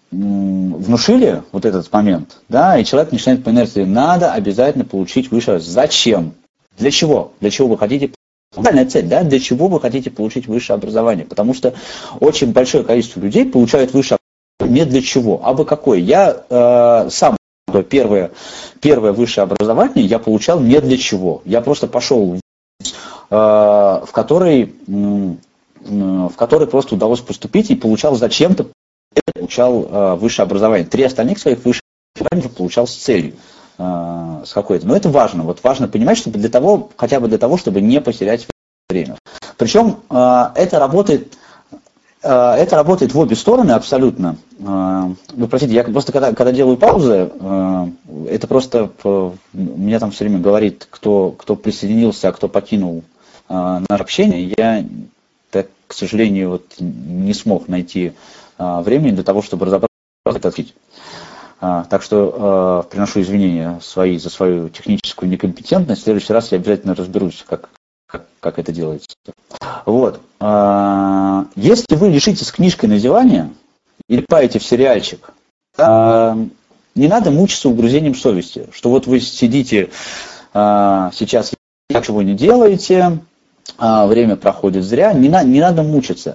внушили вот этот момент, да, и человек начинает по инерции, надо обязательно получить высшее образование. Зачем? Для чего? Для чего вы хотите... Глобальная цель, да, для чего вы хотите получить высшее образование? Потому что очень большое количество людей получают высшее образование не для чего, а бы какое. Я э, сам первое, первое высшее образование я получал не для чего. Я просто пошел в, э, в который, э, в который просто удалось поступить и получал зачем-то получал э, высшее образование. Три остальных своих высших образования получал с целью. С какой-то. Но это важно. Вот важно понимать, чтобы для того, хотя бы для того, чтобы не потерять время. Причем это работает, это работает в обе стороны абсолютно. Вы простите, я просто когда, когда делаю паузы, это просто меня там все время говорит, кто, кто присоединился, а кто покинул наше общение. Я, так, к сожалению, вот, не смог найти времени для того, чтобы разобраться это. А, так что э, приношу извинения свои за свою техническую некомпетентность. В следующий раз я обязательно разберусь, как, как, как это делается. Вот. А, если вы лежите с книжкой на диване или паете в сериальчик, а, не надо мучиться угрызением совести, что вот вы сидите а, сейчас, ничего не делаете, а время проходит зря. Не, на, не надо мучиться.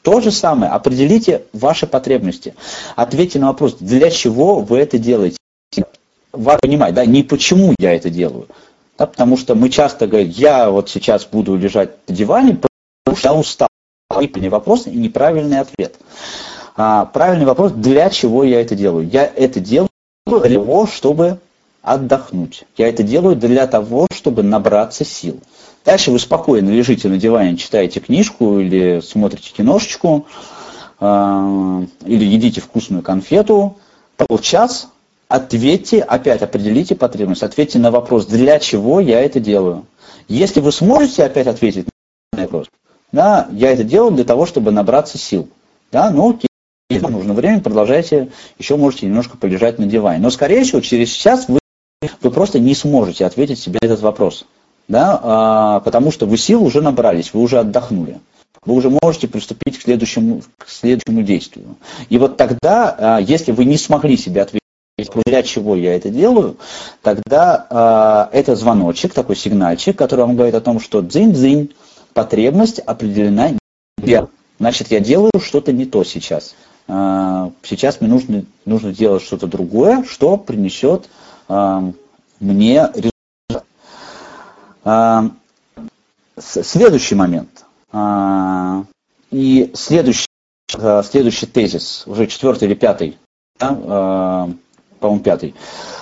То же самое, определите ваши потребности. Ответьте на вопрос, для чего вы это делаете. Важно понимать, да, не почему я это делаю. Да, потому что мы часто говорим, я вот сейчас буду лежать на диване, потому что я устал. Неправильный вопрос и неправильный ответ. А, правильный вопрос, для чего я это делаю. Я это делаю для того, чтобы отдохнуть. Я это делаю для того, чтобы набраться сил. Дальше вы спокойно лежите на диване, читаете книжку или смотрите киношечку, э, или едите вкусную конфету. Полчас ответьте, опять определите потребность, ответьте на вопрос, для чего я это делаю. Если вы сможете опять ответить на вопрос, да, я это делаю для того, чтобы набраться сил. Да, ну, если вам нужно время, продолжайте, еще можете немножко полежать на диване. Но, скорее всего, через час вы, вы просто не сможете ответить себе этот вопрос. Да, а, потому что вы сил уже набрались, вы уже отдохнули. Вы уже можете приступить к следующему, к следующему действию. И вот тогда, а, если вы не смогли себе ответить, для чего я это делаю, тогда а, это звоночек, такой сигнальчик, который вам говорит о том, что дзынь-дзынь, потребность определена. Значит, я делаю что-то не то сейчас. А, сейчас мне нужно, нужно делать что-то другое, что принесет а, мне результат. Следующий момент. И следующий, следующий тезис, уже четвертый или пятый, да, по-моему, пятый.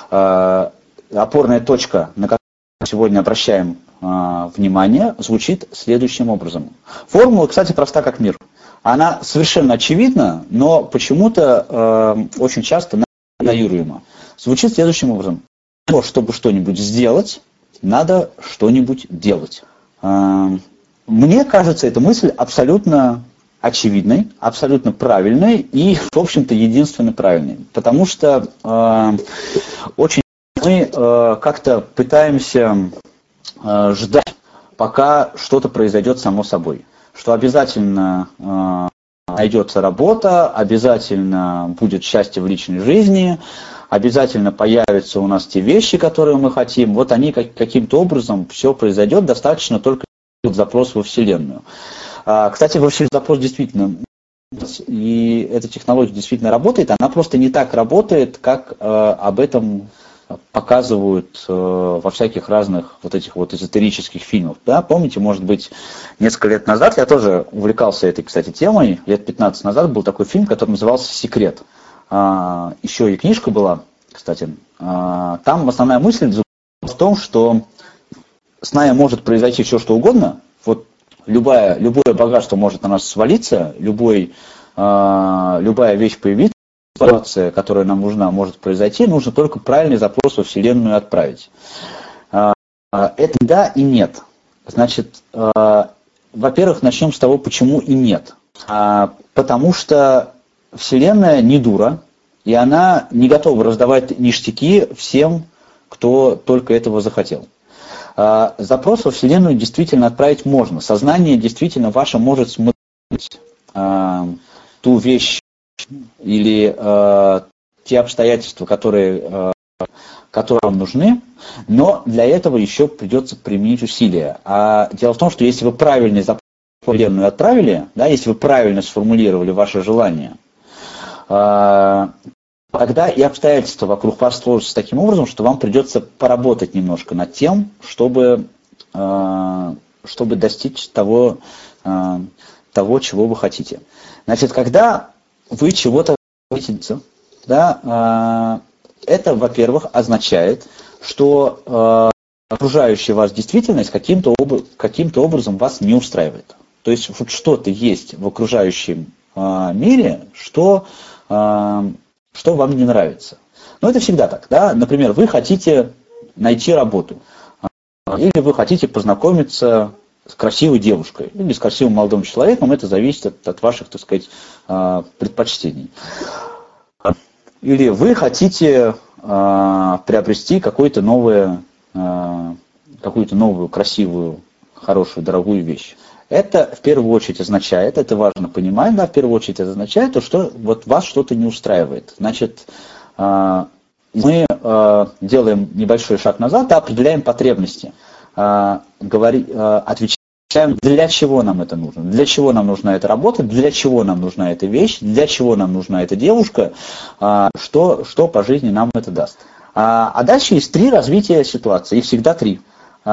Опорная точка, на которую мы сегодня обращаем внимание, звучит следующим образом. Формула, кстати, проста как мир. Она совершенно очевидна, но почему-то очень часто игнорируема. Звучит следующим образом. Для того, чтобы что-нибудь сделать, надо что-нибудь делать. Мне кажется, эта мысль абсолютно очевидной, абсолютно правильной и, в общем-то, единственно правильной. Потому что э, очень мы э, как-то пытаемся э, ждать, пока что-то произойдет само собой. Что обязательно э, найдется работа, обязательно будет счастье в личной жизни, обязательно появятся у нас те вещи, которые мы хотим. Вот они как, каким-то образом, все произойдет, достаточно только запрос во Вселенную. А, кстати, во Вселенную запрос действительно, и эта технология действительно работает, она просто не так работает, как э, об этом показывают э, во всяких разных вот этих вот эзотерических фильмах. Да? Помните, может быть, несколько лет назад, я тоже увлекался этой, кстати, темой, лет пятнадцать назад был такой фильм, который назывался «Секрет». А, еще и книжка была, кстати. А, там основная мысль в том, что с нами может произойти все, что угодно. Вот любая, любое богатство может на нас свалиться, любой, а, любая вещь появится, ситуация, которая нам нужна, может произойти, нужно только правильный запрос во Вселенную отправить. А, это да и нет. Значит, а, во-первых, начнем с того, почему и нет. А, потому что Вселенная не дура, и она не готова раздавать ништяки всем, кто только этого захотел. Запрос во Вселенную действительно отправить можно. Сознание действительно ваше может смотреть ту вещь или те обстоятельства, которые, которые вам нужны, но для этого еще придется применить усилия. А дело в том, что если вы правильный запрос в Вселенную отправили, да, если вы правильно сформулировали ваше желание, тогда и обстоятельства вокруг вас сложатся таким образом, что вам придется поработать немножко над тем, чтобы, чтобы достичь того, того, чего вы хотите. Значит, когда вы чего-то хотите, да, это, во-первых, означает, что окружающая вас действительность каким-то, об, каким-то образом вас не устраивает. То есть вот что-то есть в окружающем мире, что... что вам не нравится. Но это всегда так. Да? Например, вы хотите найти работу, или вы хотите познакомиться с красивой девушкой, или с красивым молодым человеком, это зависит от, от ваших, так сказать, предпочтений. Или вы хотите приобрести какую-то новую, какую-то новую, красивую, хорошую, дорогую вещь. Это в первую очередь означает, это важно понимать, да, в первую очередь это означает, то, что вот вас что-то не устраивает. Значит, мы делаем небольшой шаг назад, да, определяем потребности, отвечаем для чего нам это нужно, для чего нам нужна эта работа, для чего нам нужна эта вещь, для чего нам нужна эта девушка, что, что по жизни нам это даст. А дальше есть три развития ситуации, их всегда три.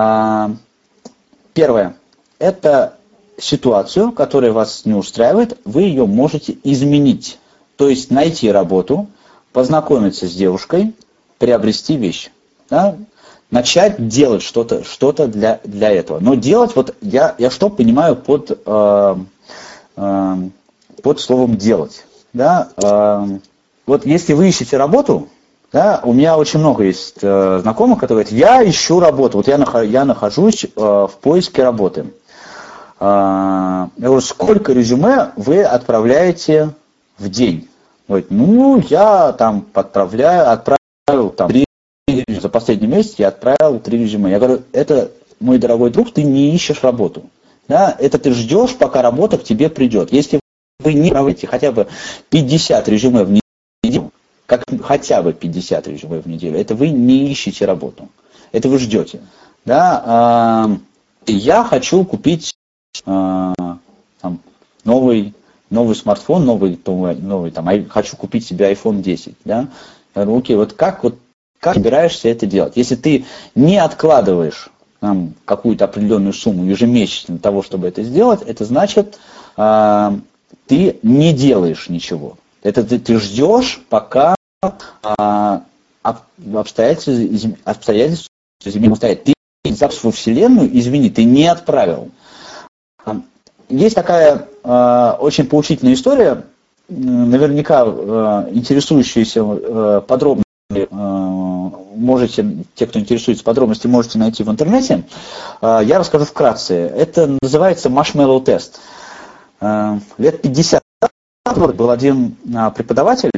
Первое – это ситуацию, которая вас не устраивает, вы ее можете изменить. То есть найти работу, познакомиться с девушкой, приобрести вещь. Да? Начать делать что-то, что-то для, для этого. Но делать, вот я, я что понимаю под, э, э, под словом «делать». Да? Э, вот если вы ищете работу, да, у меня очень много есть э, знакомых, которые говорят, я ищу работу, вот я, нах, я нахожусь э, в поиске работы. Э, я говорю, сколько резюме вы отправляете в день? Говорит, ну, я там отправляю, отправил там три. За последний месяц я отправил три резюме. Я говорю, это, мой дорогой друг, ты не ищешь работу. Да? Это ты ждешь, пока работа к тебе придет. Если вы не отправляете хотя бы пятьдесят резюме в неделю, как хотя бы пятьдесят резюме в неделю, это вы не ищете работу. Это вы ждете. Да? Я хочу купить там, новый, новый смартфон, новый, новый там, хочу купить себе айфон десять. Да? Я говорю, окей, вот как вот Как собираешься это делать? Если ты не откладываешь там, какую-то определенную сумму ежемесячно для того, чтобы это сделать, это значит, э, ты не делаешь ничего. Это ты, ты ждешь, пока э, обстоятельства, обстоятельства изменятся. Ты запись во Вселенную, извини, ты не отправил. Есть такая э, очень поучительная история, наверняка э, интересующаяся э, подробно. Можете, те, кто интересуется подробностями, можете найти в интернете. Я расскажу вкратце. Это называется маршмеллоу тест. Лет пятьдесят назад был один преподаватель,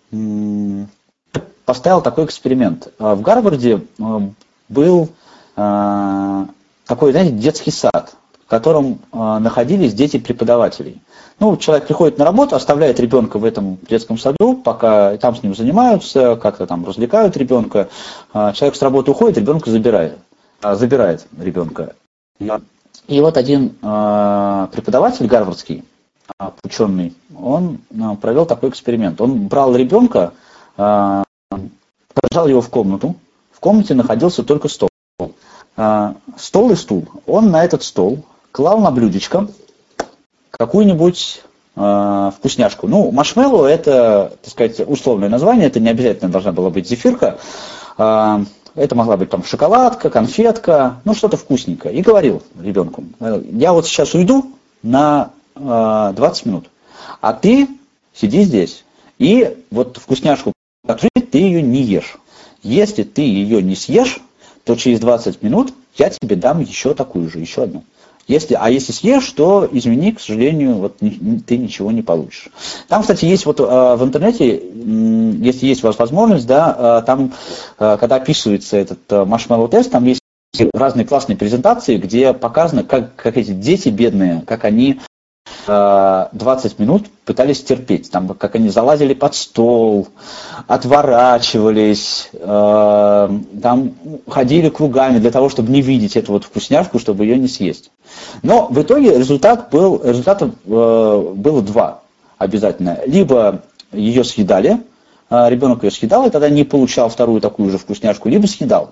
поставил такой эксперимент. В Гарварде был такой, знаете, детский сад, в котором находились дети преподавателей. Ну, человек приходит на работу, оставляет ребенка в этом детском саду, пока там с ним занимаются, как-то там развлекают ребенка. Человек с работы уходит, ребенка забирает, забирает ребенка. И вот один преподаватель гарвардский, ученый, он провел такой эксперимент. Он брал ребенка, сажал его в комнату. В комнате находился только стол. Стол и стул. Он на этот стол клал на блюдечко какую-нибудь э, вкусняшку. Ну, маршмеллоу – это, так сказать, условное название, это не обязательно должна была быть зефирка. Э, это могла быть там шоколадка, конфетка, ну, что-то вкусненькое. И говорил ребенку, я вот сейчас уйду на э, двадцать минут, а ты сиди здесь. И вот вкусняшку, ты ее не ешь. Если ты ее не съешь, то через двадцать минут я тебе дам еще такую же, еще одну. Если, а если съешь, то, извини, к сожалению, вот, ни, ты ничего не получишь. Там, кстати, есть вот э, в интернете, э, если есть у вас возможность, да, э, там, э, когда описывается этот э, маршмеллоу тест, там есть разные классные презентации, где показано, как, как эти дети бедные, как они э, двадцать минут пытались терпеть, там, как они залазили под стол, отворачивались, э, там ходили кругами для того, чтобы не видеть эту вот вкусняшку, чтобы ее не съесть. Но в итоге результат был, результатов э, было два обязательно. Либо ее съедали, э, ребенок ее съедал, и тогда не получал вторую такую же вкусняшку, либо съедал.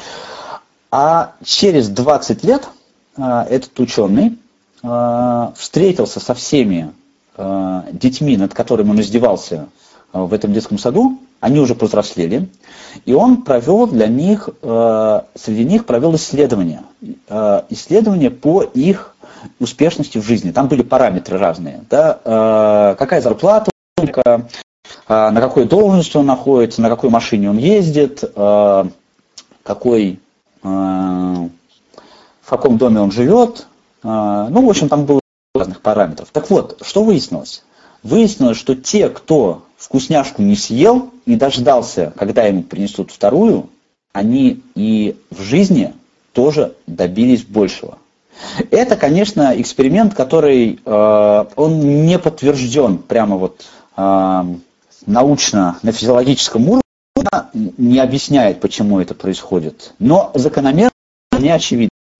А через двадцать лет э, этот ученый э, встретился со всеми э, детьми, над которыми он издевался э, в этом детском саду. Они уже повзрослели, и он провел для них, э, среди них провел исследования, э, исследования по их успешности в жизни. Там были параметры разные, да, э, какая зарплата, э, на какой должности он находится, на какой машине он ездит, э, какой, э, в каком доме он живет. Э, ну, в общем, там было разных параметров. Так вот, что выяснилось? Выяснилось, что те, кто вкусняшку не съел и дождался, когда ему принесут вторую, они и в жизни тоже добились большего. Это, конечно, эксперимент, который э, он не подтвержден прямо вот э, научно, на физиологическом уровне, не объясняет, почему это происходит, но закономерно не очевидно.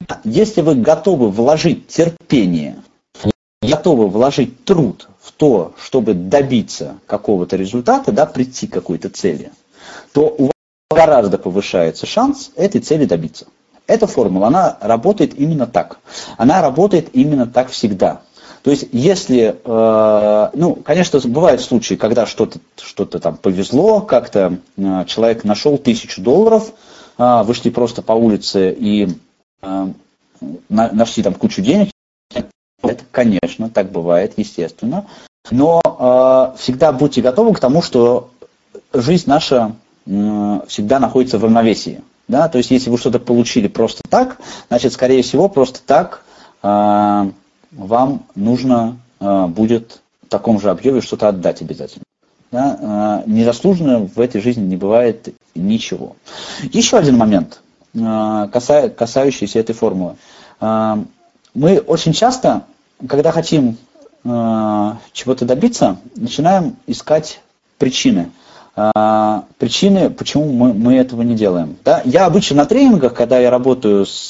Если вы готовы вложить терпение, готовы вложить труд в то, чтобы добиться какого-то результата, да, прийти к какой-то цели, то у вас гораздо повышается шанс этой цели добиться. Эта формула, она работает именно так. Она работает именно так всегда. То есть, если, э, ну, конечно, бывают случаи, когда что-то что-то там повезло, как-то э, человек нашел тысячу долларов, э, вышли просто по улице и э, на, нашли там кучу денег. Это, конечно, так бывает, естественно. Но э, всегда будьте готовы к тому, что жизнь наша э, всегда находится в равновесии. Да? То есть, если вы что-то получили просто так, значит, скорее всего, просто так э, вам нужно э, будет в таком же объеме что-то отдать обязательно. Да? Э, незаслуженно в этой жизни не бывает ничего. Еще один момент, э, каса, касающийся этой формулы. Э, мы очень часто, когда хотим э, чего-то добиться, начинаем искать причины. Э, причины, почему мы, мы этого не делаем. Да? Я обычно на тренингах, когда я работаю с...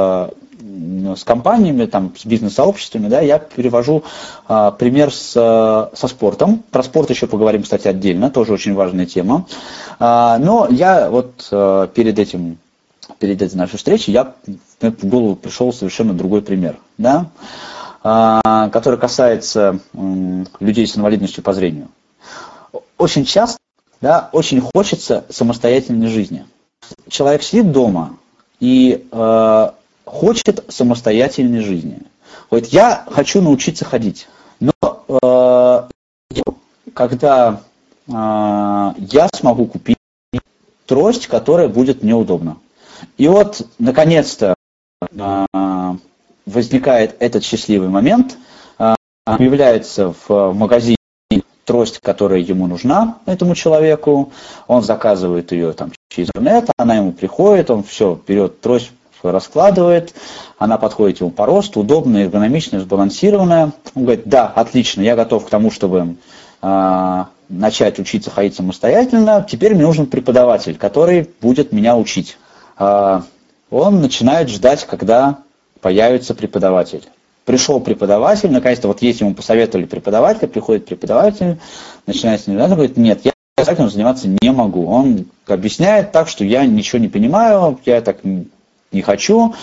с компаниями, там, с бизнес-сообществами, да, я перевожу а, пример с, со спортом. Про спорт еще поговорим, кстати, отдельно, тоже очень важная тема. А, но я вот а, перед этим, перед этой нашей встречей, я в голову пришел совершенно другой пример, да, а, который касается м, людей с инвалидностью по зрению. Очень часто, да, очень хочется самостоятельной жизни. Человек сидит дома и а, хочет самостоятельной жизни. Говорит, я хочу научиться ходить. Но э, когда э, я смогу купить трость, которая будет мне удобна. И вот, наконец-то, э, возникает этот счастливый момент. Э, появляется в магазине трость, которая ему нужна, этому человеку. Он заказывает ее там через интернет, она ему приходит, он все, берет трость, раскладывает, она подходит ему по росту, удобная, эргономичная, сбалансированная. Он говорит, да, отлично, я готов к тому, чтобы э, начать учиться ходить самостоятельно. Теперь мне нужен преподаватель, который будет меня учить. Э, он начинает ждать, когда появится преподаватель. Пришел преподаватель, наконец-то, вот если ему посоветовали преподавателя, приходит преподаватель, начинает с ним, он говорит, нет, я этим заниматься не могу. Он объясняет так, что я ничего не понимаю, я так не хочу,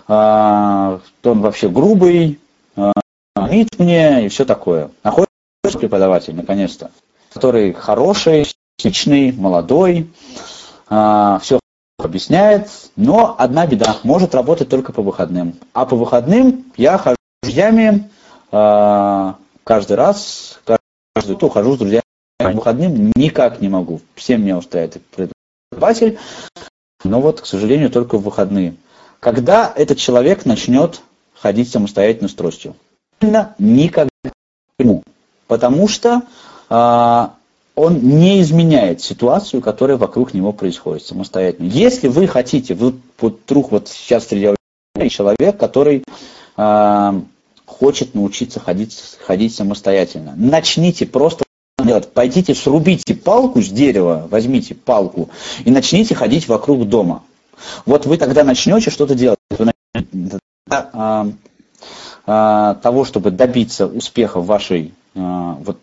а, то он вообще грубый, хамит мне и все такое. Находится преподаватель, наконец-то, который хороший, личный, молодой, а, все объясняет, но одна беда, может работать только по выходным. А по выходным я хожу с друзьями а, каждый раз, каждый то хожу с друзьями, по выходным никак не могу. Всем меня устраивает преподаватель. Но вот, к сожалению, только в выходные. Когда этот человек начнет ходить самостоятельно с тростью? Никогда. Потому что а, он не изменяет ситуацию, которая вокруг него происходит самостоятельно. Если вы хотите, вы вот, вдруг вот сейчас среди человек, который а, хочет научиться ходить, ходить самостоятельно, начните просто делать. Пойдите, срубите палку с дерева, возьмите палку и начните ходить вокруг дома. Вот вы тогда начнете что-то делать. Вы начнете, а, а, того, чтобы добиться успеха в вашей а, вот,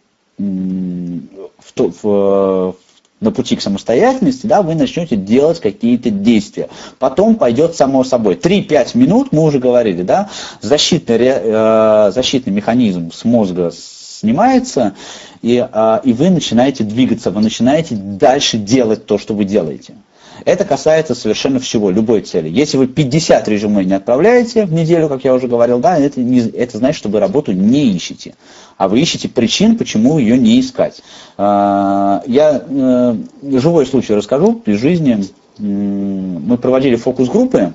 в, в, на пути к самостоятельности, да, вы начнете делать какие-то действия. Потом пойдет само собой. три-пять минут, мы уже говорили, да, защитный, э, защитный механизм с мозга снимается, и, э, и вы начинаете двигаться, вы начинаете дальше делать то, что вы делаете. Это касается совершенно всего, любой цели. Если вы пятьдесят резюме не отправляете в неделю, как я уже говорил, да, это, не, это значит, что вы работу не ищете. А вы ищете причин, почему ее не искать. Я живой случай расскажу. При жизни мы проводили фокус-группы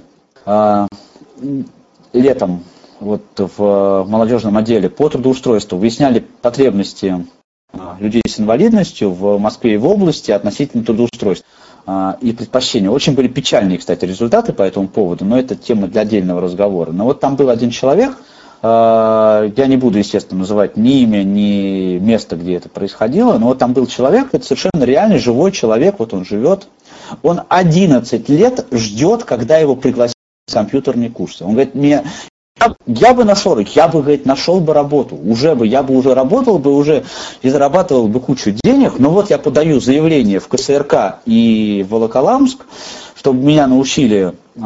летом вот, в молодежном отделе по трудоустройству. Выясняли потребности людей с инвалидностью в Москве и в области относительно трудоустройства и предпочтения. Очень были печальные, кстати, результаты по этому поводу, но это тема для отдельного разговора. Но вот там был один человек, я не буду, естественно, называть ни имя, ни место, где это происходило, но вот там был человек, это совершенно реальный живой человек, вот он живет, он одиннадцать лет ждет, когда его пригласят компьютерные курсы. Он говорит, мне, я, я бы нашел, я бы, говорит, нашел бы работу, уже бы, я бы уже работал бы, уже и зарабатывал бы кучу денег, но вот я подаю заявление в ка эс эр ка и в Волоколамск, чтобы меня научили э,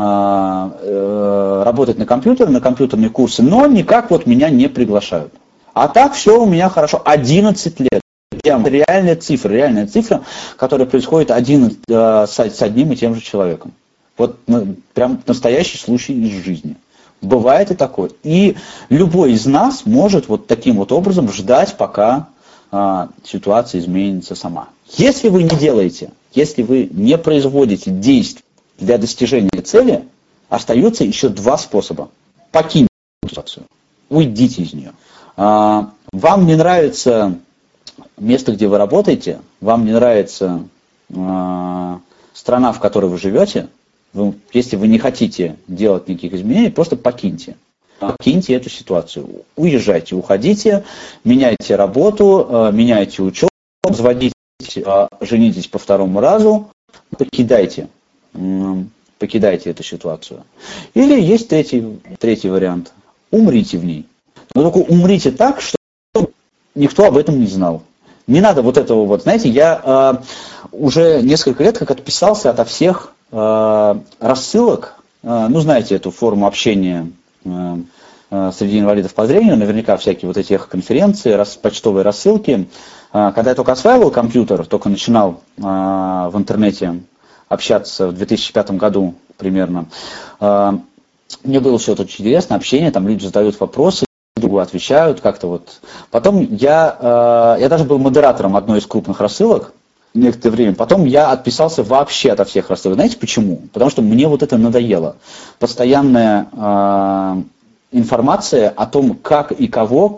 э, работать на компьютере, на компьютерные курсы, но никак вот меня не приглашают. А так все у меня хорошо, одиннадцать лет. Прям реальная цифра, реальная цифра, которая происходит один, э, с, с одним и тем же человеком. Вот ну, прям настоящий случай из жизни. Бывает и такое. И любой из нас может вот таким вот образом ждать, пока э, ситуация изменится сама. Если вы не делаете, если вы не производите действий для достижения цели, остаются еще два способа. Покиньте ситуацию, уйдите из нее. Э, вам не нравится место, где вы работаете, вам не нравится э, страна, в которой вы живете, вы, если вы не хотите делать никаких изменений, просто покиньте. Покиньте эту ситуацию. Уезжайте, уходите, меняйте работу, э, меняйте учебу, разводитесь, э, женитесь по второму разу, покидайте, э, покидайте эту ситуацию. Или есть третий, третий вариант. Умрите в ней. Но только умрите так, что никто об этом не знал. Не надо вот этого вот, знаете, я э, уже несколько лет как отписался ото всех э, рассылок, э, ну, знаете, эту форму общения э, э, среди инвалидов по зрению, наверняка всякие вот эти конференции, рас, почтовые рассылки. Э, когда я только осваивал компьютер, только начинал э, в интернете общаться в две тысячи пятом году примерно, э, мне было все это очень интересно, общение, там люди задают вопросы, другу отвечают как-то вот. Потом я, э, я даже был модератором одной из крупных рассылок некоторое время. Потом я отписался вообще ото всех рассылок. Знаете почему? Потому что мне вот это надоело. Постоянная э, информация о том, как и кого,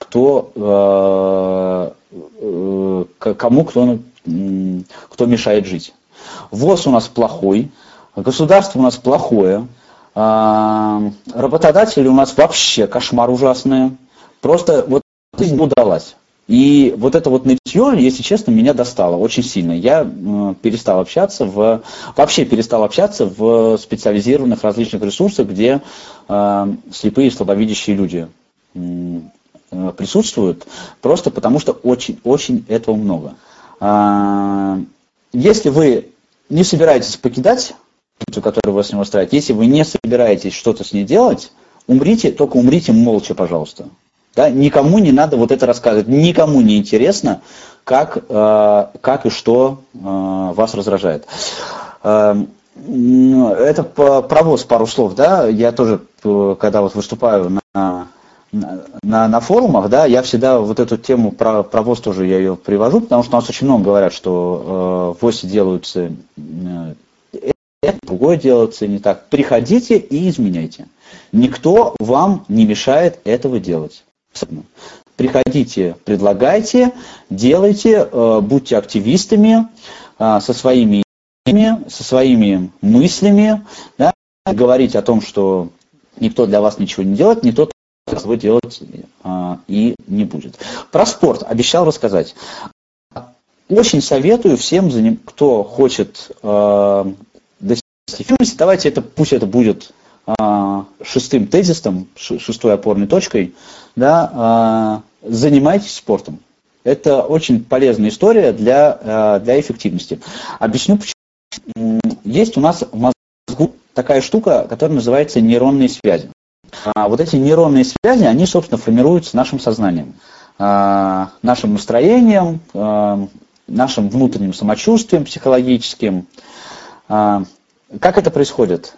кто, э, э, кому кто, э, кто мешает жить. ВОЗ у нас плохой, государство у нас плохое. Работодатели у нас вообще кошмар ужасный. Просто вот жизнь не удалась. И вот это вот нытье, если честно, меня достало очень сильно. Я э, перестал общаться в, вообще перестал общаться в специализированных различных ресурсах, где э, слепые и слабовидящие люди э, присутствуют, просто потому что очень-очень этого много. Э, если вы не собираетесь покидать, который вас не устраивает. Если вы не собираетесь что-то с ней делать, умрите, только умрите молча, пожалуйста. Да? Никому не надо вот это рассказывать. Никому не интересно, как, э, как и что э, вас раздражает. Э, это про ВОЗ пару слов. Да? Я тоже, когда вот выступаю на, на, на форумах, да, я всегда вот эту тему про, про ВОЗ тоже я ее привожу, потому что у нас очень много говорят, что э, в ВОЗе делаются... Э, это другое делается не так. Приходите и изменяйте. Никто вам не мешает этого делать. Приходите, предлагайте, делайте, э, будьте активистами э, со своими идеями, со своими мыслями, да, говорите о том, что никто для вас ничего не делает, никто вы делать э, и не будет. Про спорт обещал рассказать. Очень советую всем, кто хочет э, достичь, давайте это, пусть это будет э, шестым тезисом, шестой опорной точкой, да, э, занимайтесь спортом. Это очень полезная история для, э, для эффективности. Объясню почему. Есть у нас в мозгу такая штука, которая называется нейронные связи. А вот эти нейронные связи, они, собственно, формируются нашим сознанием, э, нашим настроением, э, нашим внутренним самочувствием психологическим. Э, Как это происходит?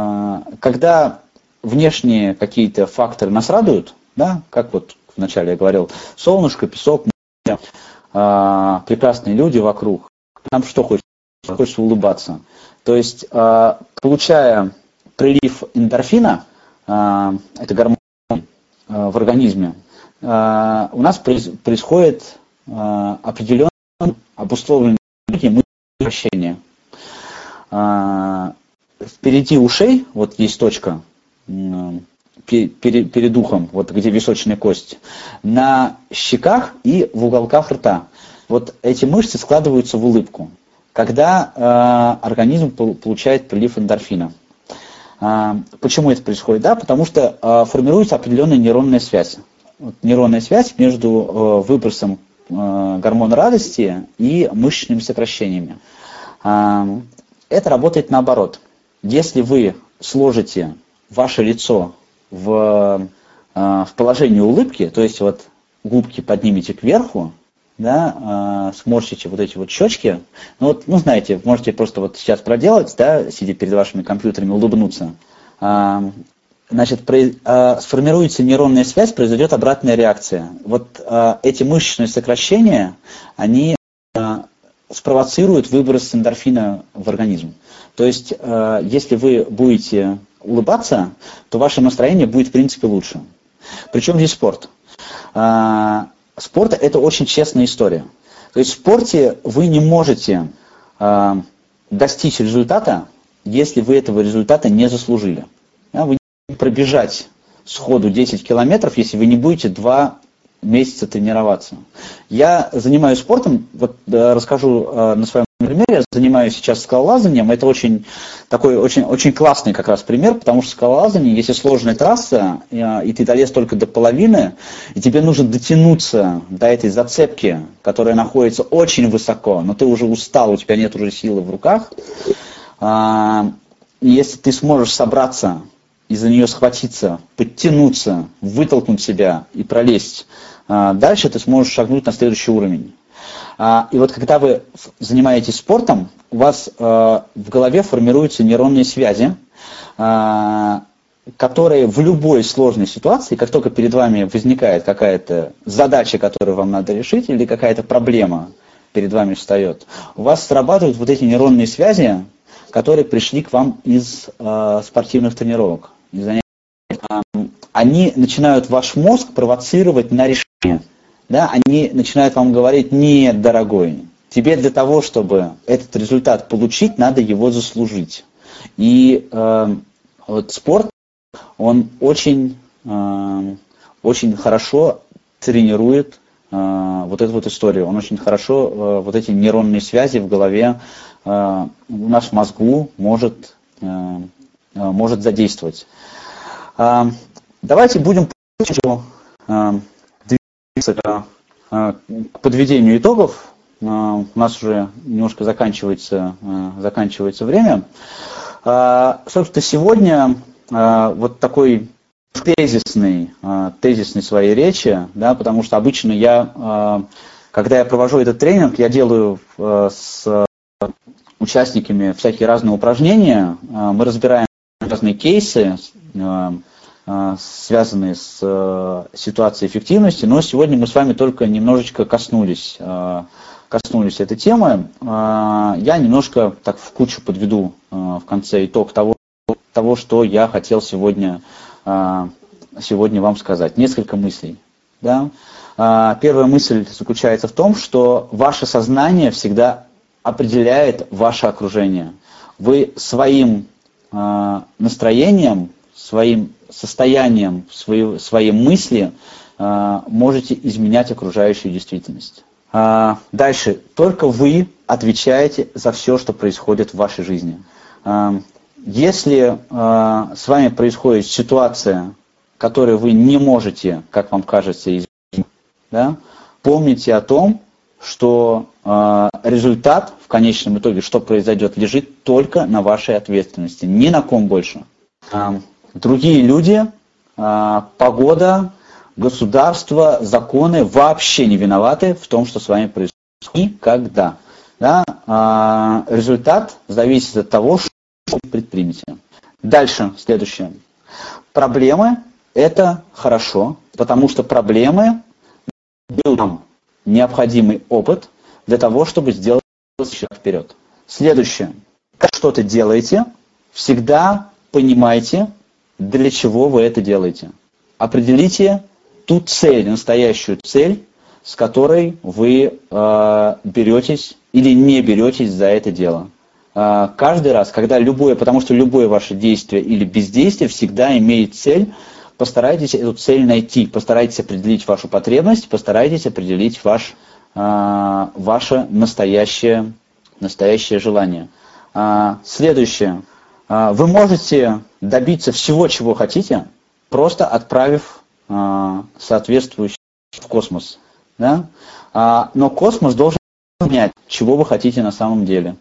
Когда внешние какие-то факторы нас радуют, да, как вот вначале я говорил, солнышко, песок, прекрасные люди вокруг, нам что хочется? Хочется улыбаться. То есть, получая прилив эндорфина, это гормон в организме, у нас происходит определенное обусловленное ощущение. Впереди ушей, вот есть точка перед, перед ухом, вот где височная кость, на щеках и в уголках рта. Вот эти мышцы складываются в улыбку, когда э, организм получает прилив эндорфина. Почему это происходит? Да, потому что формируется определенная нейронная связь. Вот нейронная связь между выбросом гормона радости и мышечными сокращениями. Это работает наоборот. Если вы сложите ваше лицо в, в положении улыбки, то есть вот губки поднимете кверху, да, сморщите вот эти вот щечки, ну вот, ну знаете, можете просто вот сейчас проделать, да, сидя перед вашими компьютерами, улыбнуться. Значит, сформируется нейронная связь, произойдет обратная реакция. Вот эти мышечные сокращения, они спровоцируют выброс эндорфина в организм. То есть, если вы будете улыбаться, то ваше настроение будет, в принципе, лучше. Причем здесь спорт. Спорт – это очень честная история. То есть в спорте вы не можете достичь результата, если вы этого результата не заслужили. Вы не можете пробежать сходу десять километров, если вы не будете два месяца тренироваться. Я занимаюсь спортом, вот расскажу на своем примере, я занимаюсь сейчас скалолазанием, это очень такой очень, очень классный как раз пример, потому что скалолазание, если сложная трасса, и ты долез только до половины, и тебе нужно дотянуться до этой зацепки, которая находится очень высоко, но ты уже устал, у тебя нет уже силы в руках, если ты сможешь собраться и за нее схватиться, подтянуться, вытолкнуть себя и пролезть, дальше ты сможешь шагнуть на следующий уровень. И вот когда вы занимаетесь спортом, у вас в голове формируются нейронные связи, которые в любой сложной ситуации, как только перед вами возникает какая-то задача, которую вам надо решить, или какая-то проблема перед вами встает, у вас срабатывают вот эти нейронные связи, которые пришли к вам из спортивных тренировок. Из занятий. Они начинают ваш мозг провоцировать на решение. Да, они начинают вам говорить: нет, дорогой, тебе для того, чтобы этот результат получить, надо его заслужить. И э, вот спорт, он очень, э, очень хорошо тренирует э, вот эту вот историю. Он очень хорошо э, вот эти нейронные связи в голове э, у нас в мозгу может, э, может задействовать. Э, давайте будем э, К подведению итогов. У нас уже немножко заканчивается, заканчивается время. Собственно, сегодня вот такой тезисный, тезисный своей речи, да, потому что обычно я, когда я провожу этот тренинг, я делаю с участниками всякие разные упражнения, мы разбираем разные кейсы, связанные с ситуацией эффективности, но сегодня мы с вами только немножечко коснулись, коснулись этой темы. Я немножко так в кучу подведу в конце итог того, того что я хотел сегодня, сегодня вам сказать. Несколько мыслей. Да? Первая мысль заключается в том, что ваше сознание всегда определяет ваше окружение. Вы своим настроением, своим состоянием, свои, свои мысли э, можете изменять окружающую действительность. Э, дальше. Только вы отвечаете за все, что происходит в вашей жизни. Э, если э, с вами происходит ситуация, которую вы не можете, как вам кажется, изменить, да, помните о том, что э, результат в конечном итоге, что произойдет, лежит только на вашей ответственности, ни на ком больше. Э, Другие люди, погода, государство, законы вообще не виноваты в том, что с вами происходит. Никогда. Да? Результат зависит от того, что вы предпримете. Дальше, следующее. Проблемы – это хорошо, потому что проблемы дают нам необходимый опыт для того, чтобы сделать шаг вперед. Следующее. Когда что-то делаете, всегда понимайте, для чего вы это делаете. Определите ту цель, настоящую цель, с которой вы э, беретесь или не беретесь за это дело. Э, каждый раз, когда любое, потому что любое ваше действие или бездействие всегда имеет цель, постарайтесь эту цель найти, постарайтесь определить вашу потребность, постарайтесь определить ваш, э, ваше настоящее, настоящее желание. Э, следующее. Вы можете добиться всего, чего хотите, просто отправив соответствующий в космос. Да? Но космос должен понять, чего вы хотите на самом деле.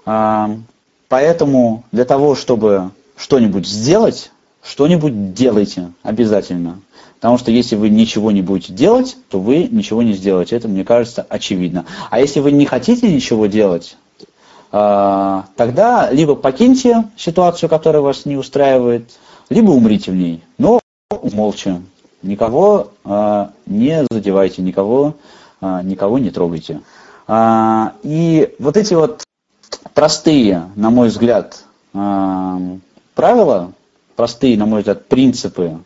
Поэтому для того, чтобы что-нибудь сделать, что-нибудь делайте обязательно. Потому что если вы ничего не будете делать, то вы ничего не сделаете. Это, мне кажется, очевидно. А если вы не хотите ничего делать, тогда либо покиньте ситуацию, которая вас не устраивает, либо умрите в ней. Но молча. Никого не задевайте, никого, никого не трогайте. И вот эти вот простые, на мой взгляд, правила, простые, на мой взгляд, принципы,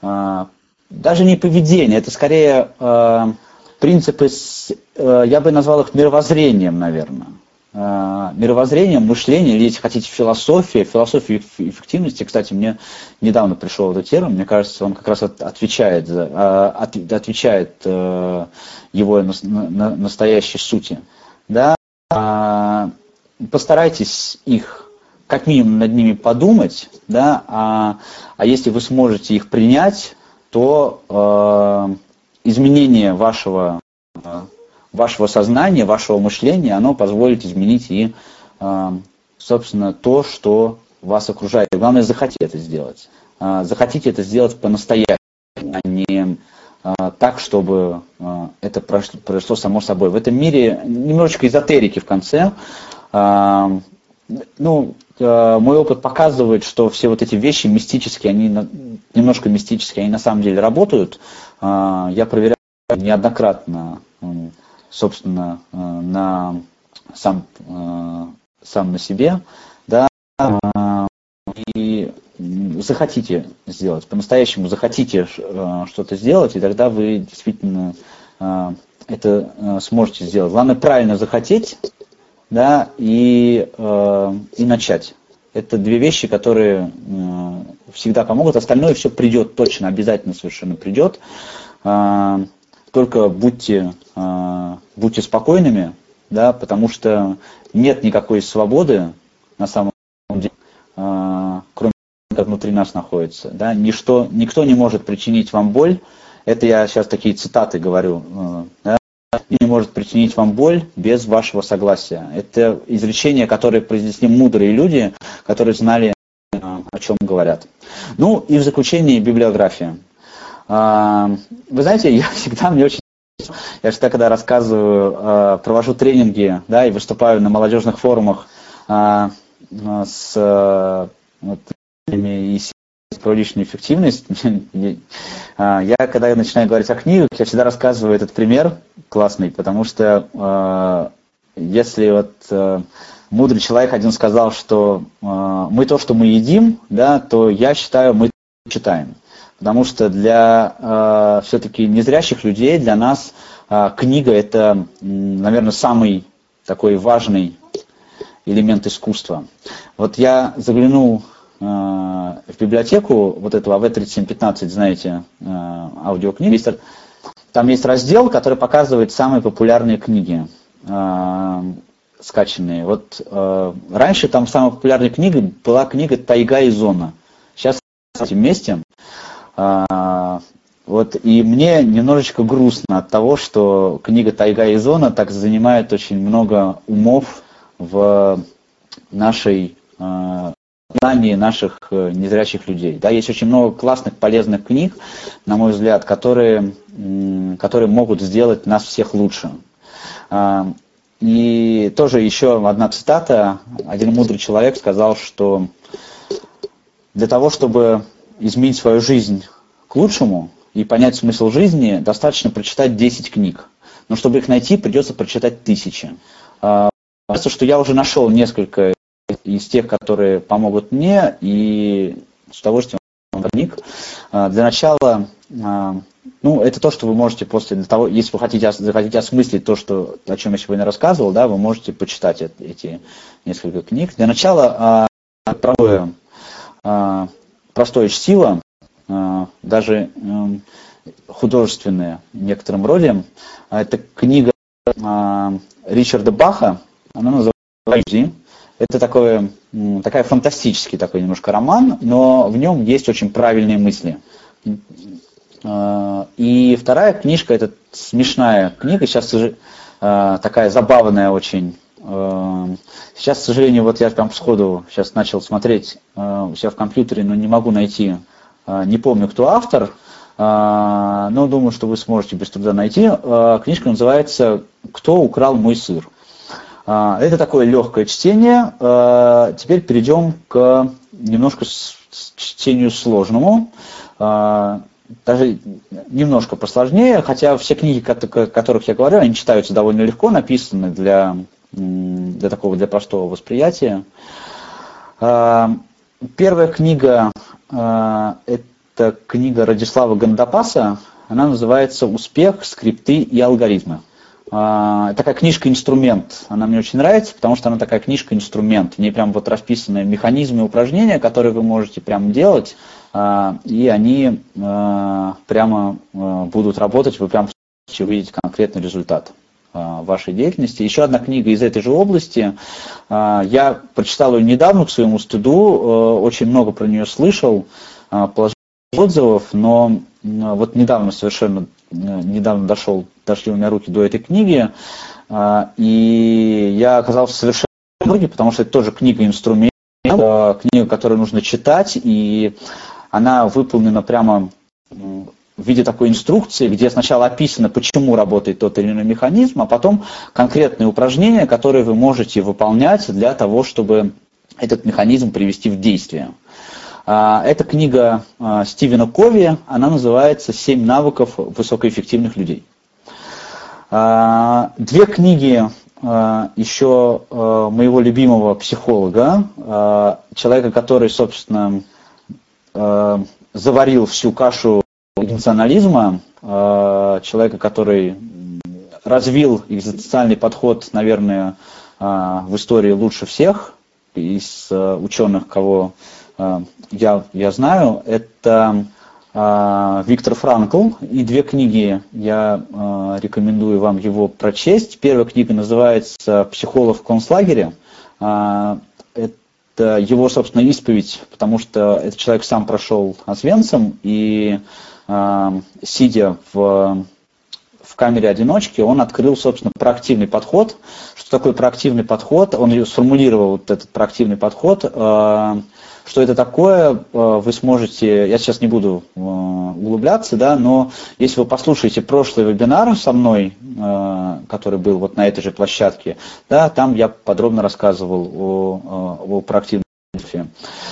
даже не поведение, это скорее принципы, я бы назвал их мировоззрением, наверное. Мировоззрением, мышлением, или если хотите, философия, философия эффективности. Кстати, мне недавно пришел этот термин, мне кажется, он как раз отвечает, отвечает его настоящей сути. Да? Постарайтесь их как минимум над ними подумать, да? а, а если вы сможете их принять, то э, изменение вашего, э, вашего сознания, вашего мышления, оно позволит изменить и, э, собственно, то, что вас окружает. Главное, захотите это сделать. Э, захотите это сделать по-настоящему, а не э, так, чтобы э, это прошло, произошло само собой. В этом мире немножечко эзотерики в конце. Э, ну, э, мой опыт показывает, что все вот эти вещи мистические, они немножко мистические, они на самом деле работают. Э, я проверял неоднократно, э, собственно, э, на, сам, э, сам на себе, да, э, и захотите сделать, по-настоящему захотите э, что-то сделать, и тогда вы действительно э, это э, сможете сделать. Главное правильно захотеть, да, и, э, и начать. Это две вещи, которые э, всегда помогут. Остальное все придет точно, обязательно совершенно придет. Э, только будьте, э, будьте спокойными, да, потому что нет никакой свободы на самом деле, э, кроме того, как внутри нас находится. Да. Ничто, никто не может причинить вам боль. Это я сейчас такие цитаты говорю. Э, да. Не может причинить вам боль без вашего согласия. Это изречения, которые произнесли мудрые люди, которые знали, о чем говорят. Ну и в заключение библиография. Вы знаете, я всегда, мне очень... Я всегда, когда рассказываю, провожу тренинги, да, и выступаю на молодежных форумах с вот, и про личную эффективность. Я, когда я начинаю говорить о книгах, я всегда рассказываю этот пример классный, потому что э, если вот э, мудрый человек один сказал, что э, мы то, что мы едим, да, то я считаю, мы читаем. Потому что для э, все-таки незрящих людей, для нас э, книга это, наверное, самый такой важный элемент искусства. Вот я заглянул в библиотеку вот этого а вэ тридцать семь пятнадцать, знаете, аудиокниги. Там есть раздел, который показывает самые популярные книги, скачанные. Вот раньше там самой популярной книгой была книга «Тайга и зона». Сейчас в этом месте. Вот, и мне немножечко грустно от того, что книга «Тайга и зона» так занимает очень много умов в нашей знании наших незрячих людей. Да, есть очень много классных, полезных книг, на мой взгляд, которые, которые могут сделать нас всех лучше. И тоже еще одна цитата. Один мудрый человек сказал, что для того, чтобы изменить свою жизнь к лучшему и понять смысл жизни, достаточно прочитать десять книг. Но чтобы их найти, придется прочитать тысячи. Кажется, что я уже нашел несколько из тех, которые помогут мне, и с удовольствием книг. Для начала, ну, это то, что вы можете после для того, если вы хотите, захотите осмыслить то, что, о чем я сегодня рассказывал, да, вы можете почитать эти несколько книг. Для начала простое, простое чтиво, даже художественное в некотором роде. Это книга Ричарда Баха, она называется «Иллюзии». это такой, такая фантастический такой немножко роман, но в нем есть очень правильные мысли. И вторая книжка, это смешная книга, сейчас такая забавная очень. Сейчас, к сожалению, вот я прям сходу сейчас начал смотреть у себя в компьютере, но не могу найти, не помню, кто автор, но думаю, что вы сможете без труда найти. Книжка называется «Кто украл мой сыр?». Это такое легкое чтение. Теперь перейдем к немножко чтению сложному. Даже немножко посложнее, хотя все книги, о которых я говорю, они читаются довольно легко, написаны для, для такого, для простого восприятия. Первая книга – это книга Радислава Гандапаса, она называется «Успех, скрипты и алгоритмы». Такая книжка-инструмент, она мне очень нравится, потому что она такая книжка-инструмент. В ней прям вот расписаны механизмы и упражнения, которые вы можете прям делать, и они прямо будут работать, вы прям увидите конкретный результат вашей деятельности. Еще одна книга из этой же области, я прочитал ее недавно, к своему стыду, очень много про нее слышал, положительных отзывов, но вот недавно совершенно, недавно дошел, дошли у меня руки до этой книги, и я оказался совершенно в восторге, потому что это тоже книга-инструмент, книга, которую нужно читать, и она выполнена прямо в виде такой инструкции, где сначала описано, почему работает тот или иной механизм, а потом конкретные упражнения, которые вы можете выполнять для того, чтобы этот механизм привести в действие. Это книга Стивена Кови, она называется «Семь навыков высокоэффективных людей». Две книги еще моего любимого психолога, человека, который, собственно, заварил всю кашу экзистенциализма, человека, который развил экзистенциальный подход, наверное, в истории лучше всех из ученых, кого я, я знаю, это Виктор Франкл, и две книги я рекомендую вам его прочесть. Первая книга называется «Психолог в концлагере». Это его, собственно, исповедь, потому что этот человек сам прошел Освенцим, и сидя в, в камере одиночки, он открыл, собственно, проактивный подход. Что такое проактивный подход? Он сформулировал вот этот проактивный подход. Что это такое, вы сможете, я сейчас не буду углубляться, да, но если вы послушаете прошлый вебинар со мной, который был вот на этой же площадке, да, там я подробно рассказывал о, о проактивном подходе.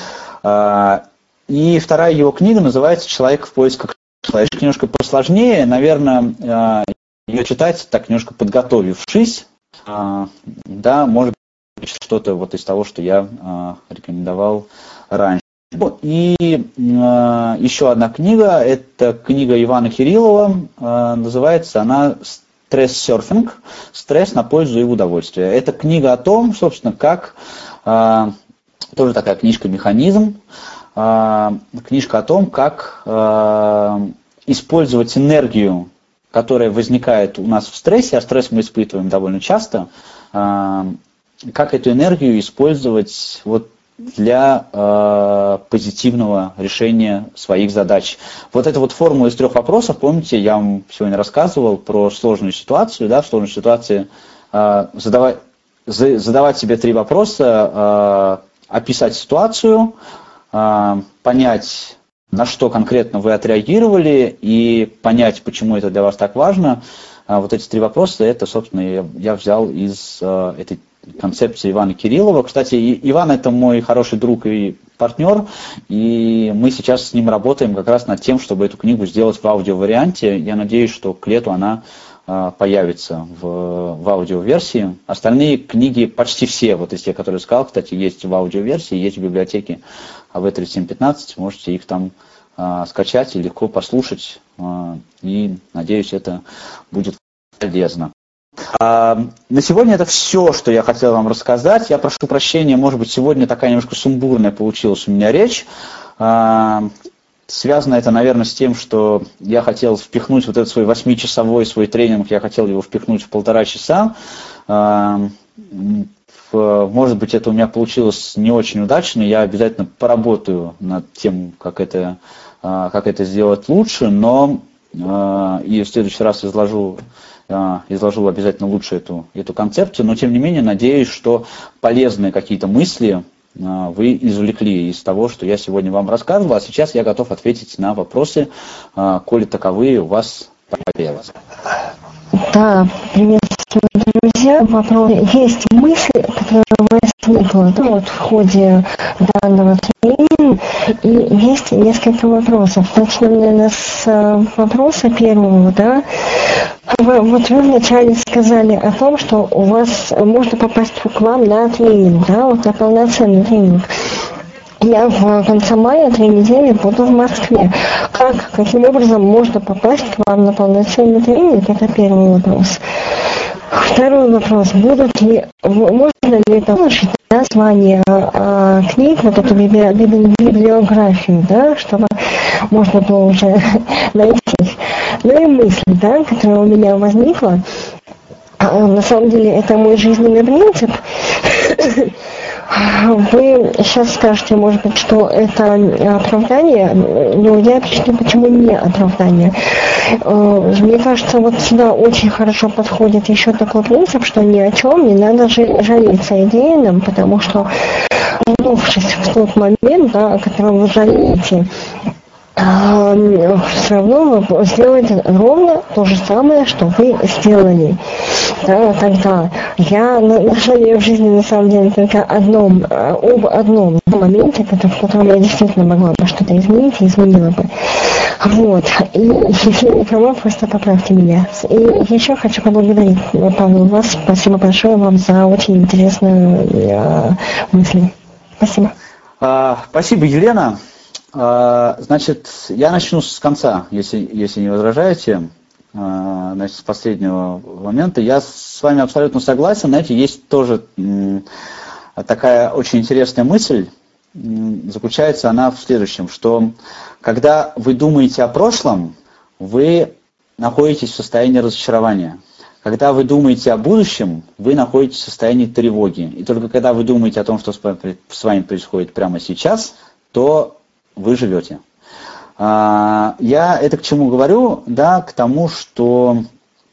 И вторая его книга называется «Человек в поисках человека». Немножко посложнее, наверное, ее читать так немножко подготовившись, да, может быть что-то вот из того, что я рекомендовал раньше. И э, еще одна книга, это книга Ивана Кириллова, э, называется она «Стресс-серфинг. Стресс на пользу и в удовольствие». Это книга о том, собственно, как, э, тоже такая книжка-механизм, э, книжка о том, как э, использовать энергию, которая возникает у нас в стрессе, а стресс мы испытываем довольно часто, э, как эту энергию использовать вот для э, позитивного решения своих задач. Вот эта вот формула из трех вопросов, помните, я вам сегодня рассказывал про сложную ситуацию, да, в сложной ситуации э, задавать, за, задавать себе три вопроса, э, описать ситуацию, э, понять, на что конкретно вы отреагировали, и понять, почему это для вас так важно. Э, вот эти три вопроса, это, собственно, я, я взял из э, этой концепции Ивана Кириллова. Кстати, Иван – это мой хороший друг и партнер, и мы сейчас с ним работаем как раз над тем, чтобы эту книгу сделать в аудиоварианте. Я надеюсь, что к лету она а, появится в, в аудиоверсии. Остальные книги, почти все, вот из тех, которые я сказал, кстати, есть в аудиоверсии, есть в библиотеке эй ви тридцать семь пятнадцать, можете их там а, скачать и легко послушать, а, и, надеюсь, это будет полезно. А, на сегодня это все, что я хотел вам рассказать. Я прошу прощения, может быть, сегодня такая немножко сумбурная получилась у меня речь. А, связано это, наверное, с тем, что я хотел впихнуть вот этот свой восьмичасовой свой тренинг, я хотел его впихнуть в полтора часа. А, Может быть, это у меня получилось не очень удачно, я обязательно поработаю над тем, как это, как это сделать лучше, но и в следующий раз изложу, изложу обязательно лучше эту, эту концепцию, но тем не менее надеюсь, что полезные какие-то мысли вы извлекли из того, что я сегодня вам рассказывал, а сейчас я готов ответить на вопросы, коли таковые у вас появятся. Да, приветствую, друзья. Вопрос. Есть мысли, которые возникла да, вот в ходе данного тренинга, и есть несколько вопросов. Начнем, наверное, с вопроса первого, да. Вы, вот вы вначале сказали о том, что у вас можно попасть к вам на тренинг, да, вот на полноценный тренинг. Я в конце мая три недели буду в Москве. Как, каким образом можно попасть к вам на полноценный тренинг? Это первый вопрос. Второй вопрос. Будут ли, можно ли получить название а, книг, вот эту библиографию, да, чтобы можно было уже найти. Ну и мысль, да, которая у меня возникла. А, на самом деле это мой жизненный принцип. Вы сейчас скажете, может быть, что это оправдание, но я объясню, почему не оправдание. Мне кажется, вот сюда очень хорошо подходит еще такой принцип, что ни о чем не надо жалеть содеянным, потому что, вернувшись в тот момент, да, о котором вы жалеете, все равно вы сделаете ровно то же самое, что вы сделали. Да, тогда я жалею в жизни на самом деле только одном, об одном моменте, в котором я действительно могла бы что-то изменить и изменила бы. Вот. И если не права, просто поправьте меня. И еще хочу поблагодарить, Павел, вас. Спасибо большое вам за очень интересные мысли. Спасибо. Спасибо, Елена. Значит, я начну с конца, если, если не возражаете, значит, с последнего момента. Я с вами абсолютно согласен. Знаете, есть тоже такая очень интересная мысль, заключается она в следующем, что когда вы думаете о прошлом, вы находитесь в состоянии разочарования. Когда вы думаете о будущем, вы находитесь в состоянии тревоги. И только когда вы думаете о том, что с вами происходит прямо сейчас, то вы живете. Я это к чему говорю? Да, к тому, что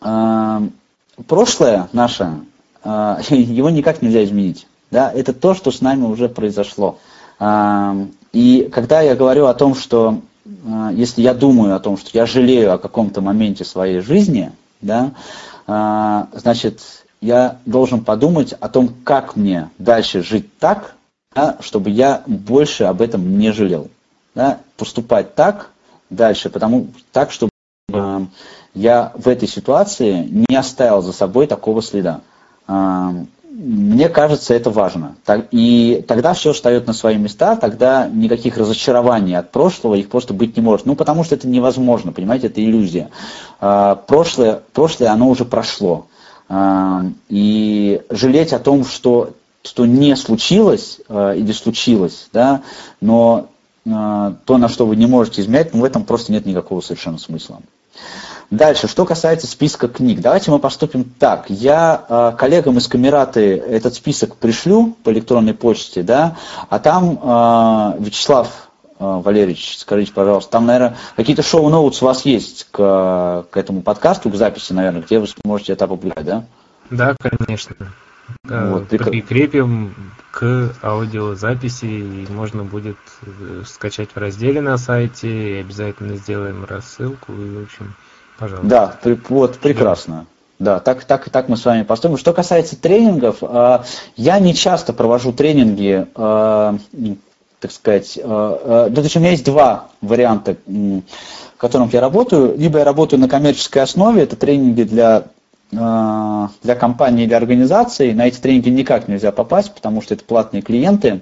прошлое наше, его никак нельзя изменить. Да, это то, что с нами уже произошло. И когда я говорю о том, что если я думаю о том, что я жалею о каком-то моменте своей жизни, да, значит, я должен подумать о том, как мне дальше жить так, да, чтобы я больше об этом не жалел. Да, поступать так дальше, потому так, чтобы э, я в этой ситуации не оставил за собой такого следа. Э, мне кажется, это важно. Так, и тогда все встает на свои места, тогда никаких разочарований от прошлого их просто быть не может. Ну, потому что это невозможно, понимаете, это иллюзия. Э, прошлое, прошлое, оно уже прошло. Э, и жалеть о том, что, что не случилось э, или случилось, да, но то, на что вы не можете изменять, ну, в этом просто нет никакого совершенно смысла. Дальше, что касается списка книг. Давайте мы поступим так. Я э, коллегам из Камераты этот список пришлю по электронной почте, да, а там, э, Вячеслав э, Валерьевич, скажите, пожалуйста, там, наверное, какие-то шоу-ноутс у вас есть к, к этому подкасту, к записи, наверное, где вы сможете это опубликовать, да? Да, конечно. Вот, прикрепим к аудиозаписи, и можно будет скачать в разделе на сайте, и обязательно сделаем рассылку, и, в общем, пожалуйста. Да, при, вот, прекрасно. Да, так, так, так мы с вами поступим. Что касается тренингов, я не часто провожу тренинги, так сказать, то есть у меня есть два варианта, в которых я работаю. Либо я работаю на коммерческой основе, это тренинги для для компании или организации. На эти тренинги никак нельзя попасть, потому что это платные клиенты.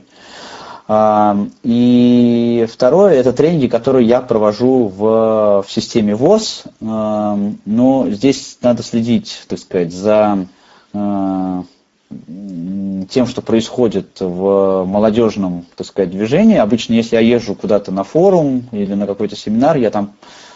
И второе, это тренинги, которые я провожу в, в системе ВОС. Но здесь надо следить, так сказать, за тем, что происходит в молодежном, так сказать, движении. Обычно, если я езжу куда-то на форум или на какой-то семинар, я там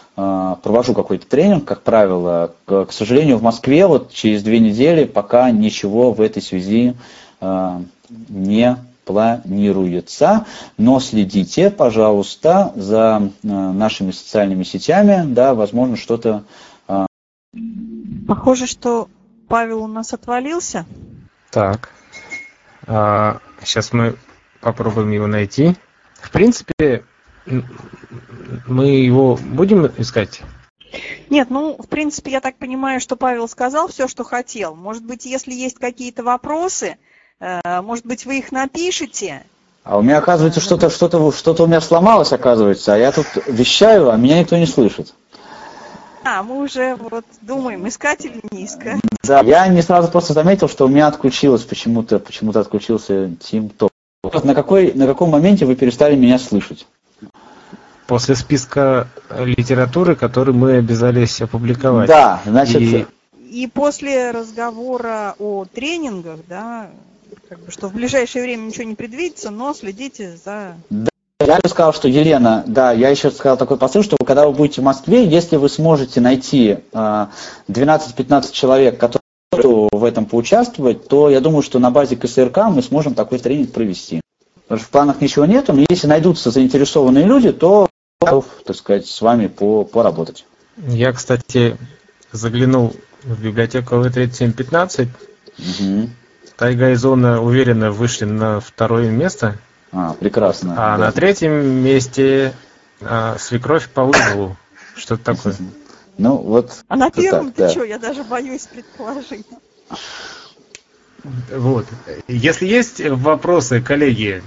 провожу какой-то тренинг, как правило. К, к сожалению, в Москве вот через две недели пока ничего в этой связи не планируется, но следите, пожалуйста, за нашими социальными сетями, да, возможно, что-то... Похоже, что Павел у нас отвалился. Так, а, сейчас мы попробуем его найти. В принципе, мы его будем искать? Нет, ну, в принципе, я так понимаю, что Павел сказал все, что хотел. Может быть, если есть какие-то вопросы, может быть, вы их напишите. А у меня, оказывается, что-то что-то что-то у меня сломалось, оказывается, а я тут вещаю, а меня никто не слышит. А, мы уже вот думаем, искать или не искать. Да, я не сразу просто заметил, что у меня отключилось почему-то, почему-то отключился TeamTalk. Вот на какой, на каком моменте вы перестали меня слышать? После списка литературы, который мы обязались опубликовать. Да, значит... И, и после разговора о тренингах, да, как бы, что в ближайшее время ничего не предвидится, но следите за... Да, я бы сказал, что, Елена, да, я еще сказал такой посыл, что когда вы будете в Москве, если вы сможете найти двенадцать-пятнадцать человек, которые в этом поучаствовать, то я думаю, что на базе ка эс эр ка мы сможем такой тренинг провести. Потому что в планах ничего нету, но если найдутся заинтересованные люди, то готов, так сказать, с вами по, поработать. Я, кстати, заглянул в библиотеку вэ тридцать семь пятнадцать. Угу. Тайга и Зона уверенно вышли на второе место. А, прекрасно. А да. На третьем месте а, свекровь по вызову. Что-то такое. Ну, вот. А на первом так, ты да. что? Я даже боюсь предположить. Вот. Если есть вопросы, коллеги,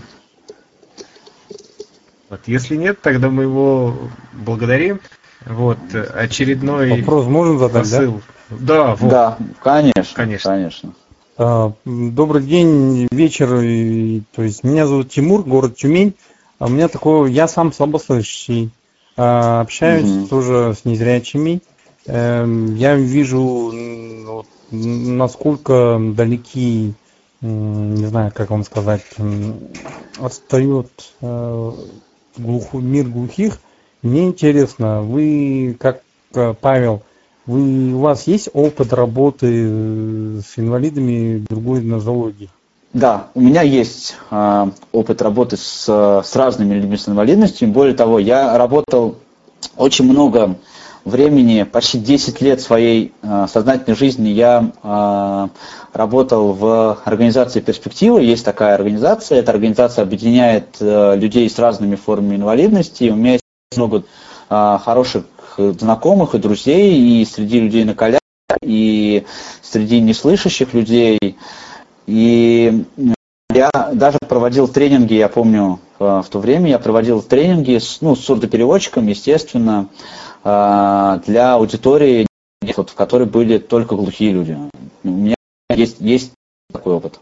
вот. Если нет, тогда мы его благодарим. Вот. Очередной вопрос можно задать, посыл. Да? Да, вот. Да, конечно, конечно. конечно. Добрый день, вечер. То есть меня зовут Тимур, город Тюмень. А у меня такое, я сам слабослышащий. Общаюсь угу. тоже с незрячими. Я вижу, насколько далеки, не знаю, как вам сказать, отстает глухой, мир глухих. Мне интересно, вы, как Павел, вы, у вас есть опыт работы с инвалидами другой нозологии? Да, у меня есть э, опыт работы с, с разными людьми с инвалидностью. Более того, я работал очень много времени, почти десять лет своей э, сознательной жизни я э, работал в организации «Перспектива». Есть такая организация. Эта организация объединяет э, людей с разными формами инвалидности. У меня есть много э, хороших знакомых и друзей и среди людей на коляске, и среди неслышащих людей. И я даже проводил тренинги, я помню, в то время я проводил тренинги с, ну, с сурдопереводчиком, естественно, для аудитории, в которой были только глухие люди. У меня есть, есть такой опыт.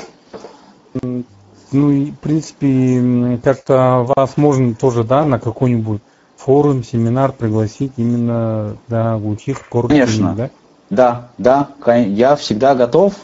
Ну, и, в принципе, как-то вас можно тоже, да, на какой-нибудь форум, семинар пригласить именно для глухих, коротко. Конечно, да? Да, да, я всегда готов,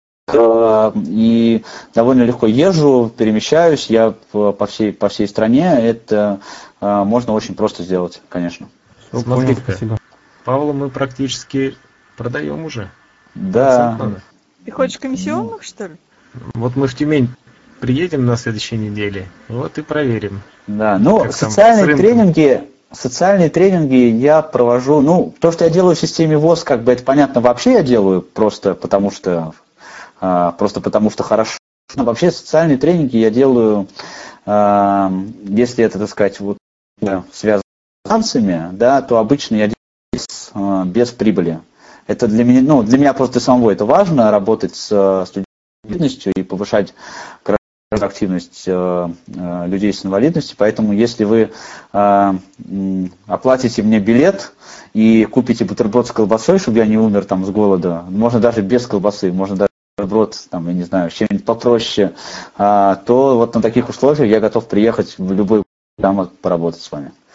и довольно легко езжу, перемещаюсь, я по всей, по всей стране, это можно очень просто сделать, конечно. Смотри, спасибо. Павла мы практически продаем уже. Да. Ты хочешь комиссионных, что ли? Вот мы в Тюмень приедем на следующей неделе, вот и проверим. Да, ну, социальные тренинги... Социальные тренинги я провожу, ну, то, что я делаю в системе ВОС, как бы это понятно, вообще я делаю просто потому что, а, просто потому что хорошо. Но вообще социальные тренинги я делаю, а, если это, так сказать, вот, связано с финансами, да, то обычно я делаю без, а, без прибыли. Это для меня, ну, для меня просто самого это важно, работать с, с инвалидностью и повышать активность э, э, людей с инвалидностью, поэтому если вы э, оплатите мне билет и купите бутерброд с колбасой, чтобы я не умер там с голода, можно даже без колбасы, можно даже бутерброд, там, я не знаю, чем-нибудь попроще, э, то вот на таких условиях я готов приехать в любой там поработать с вами.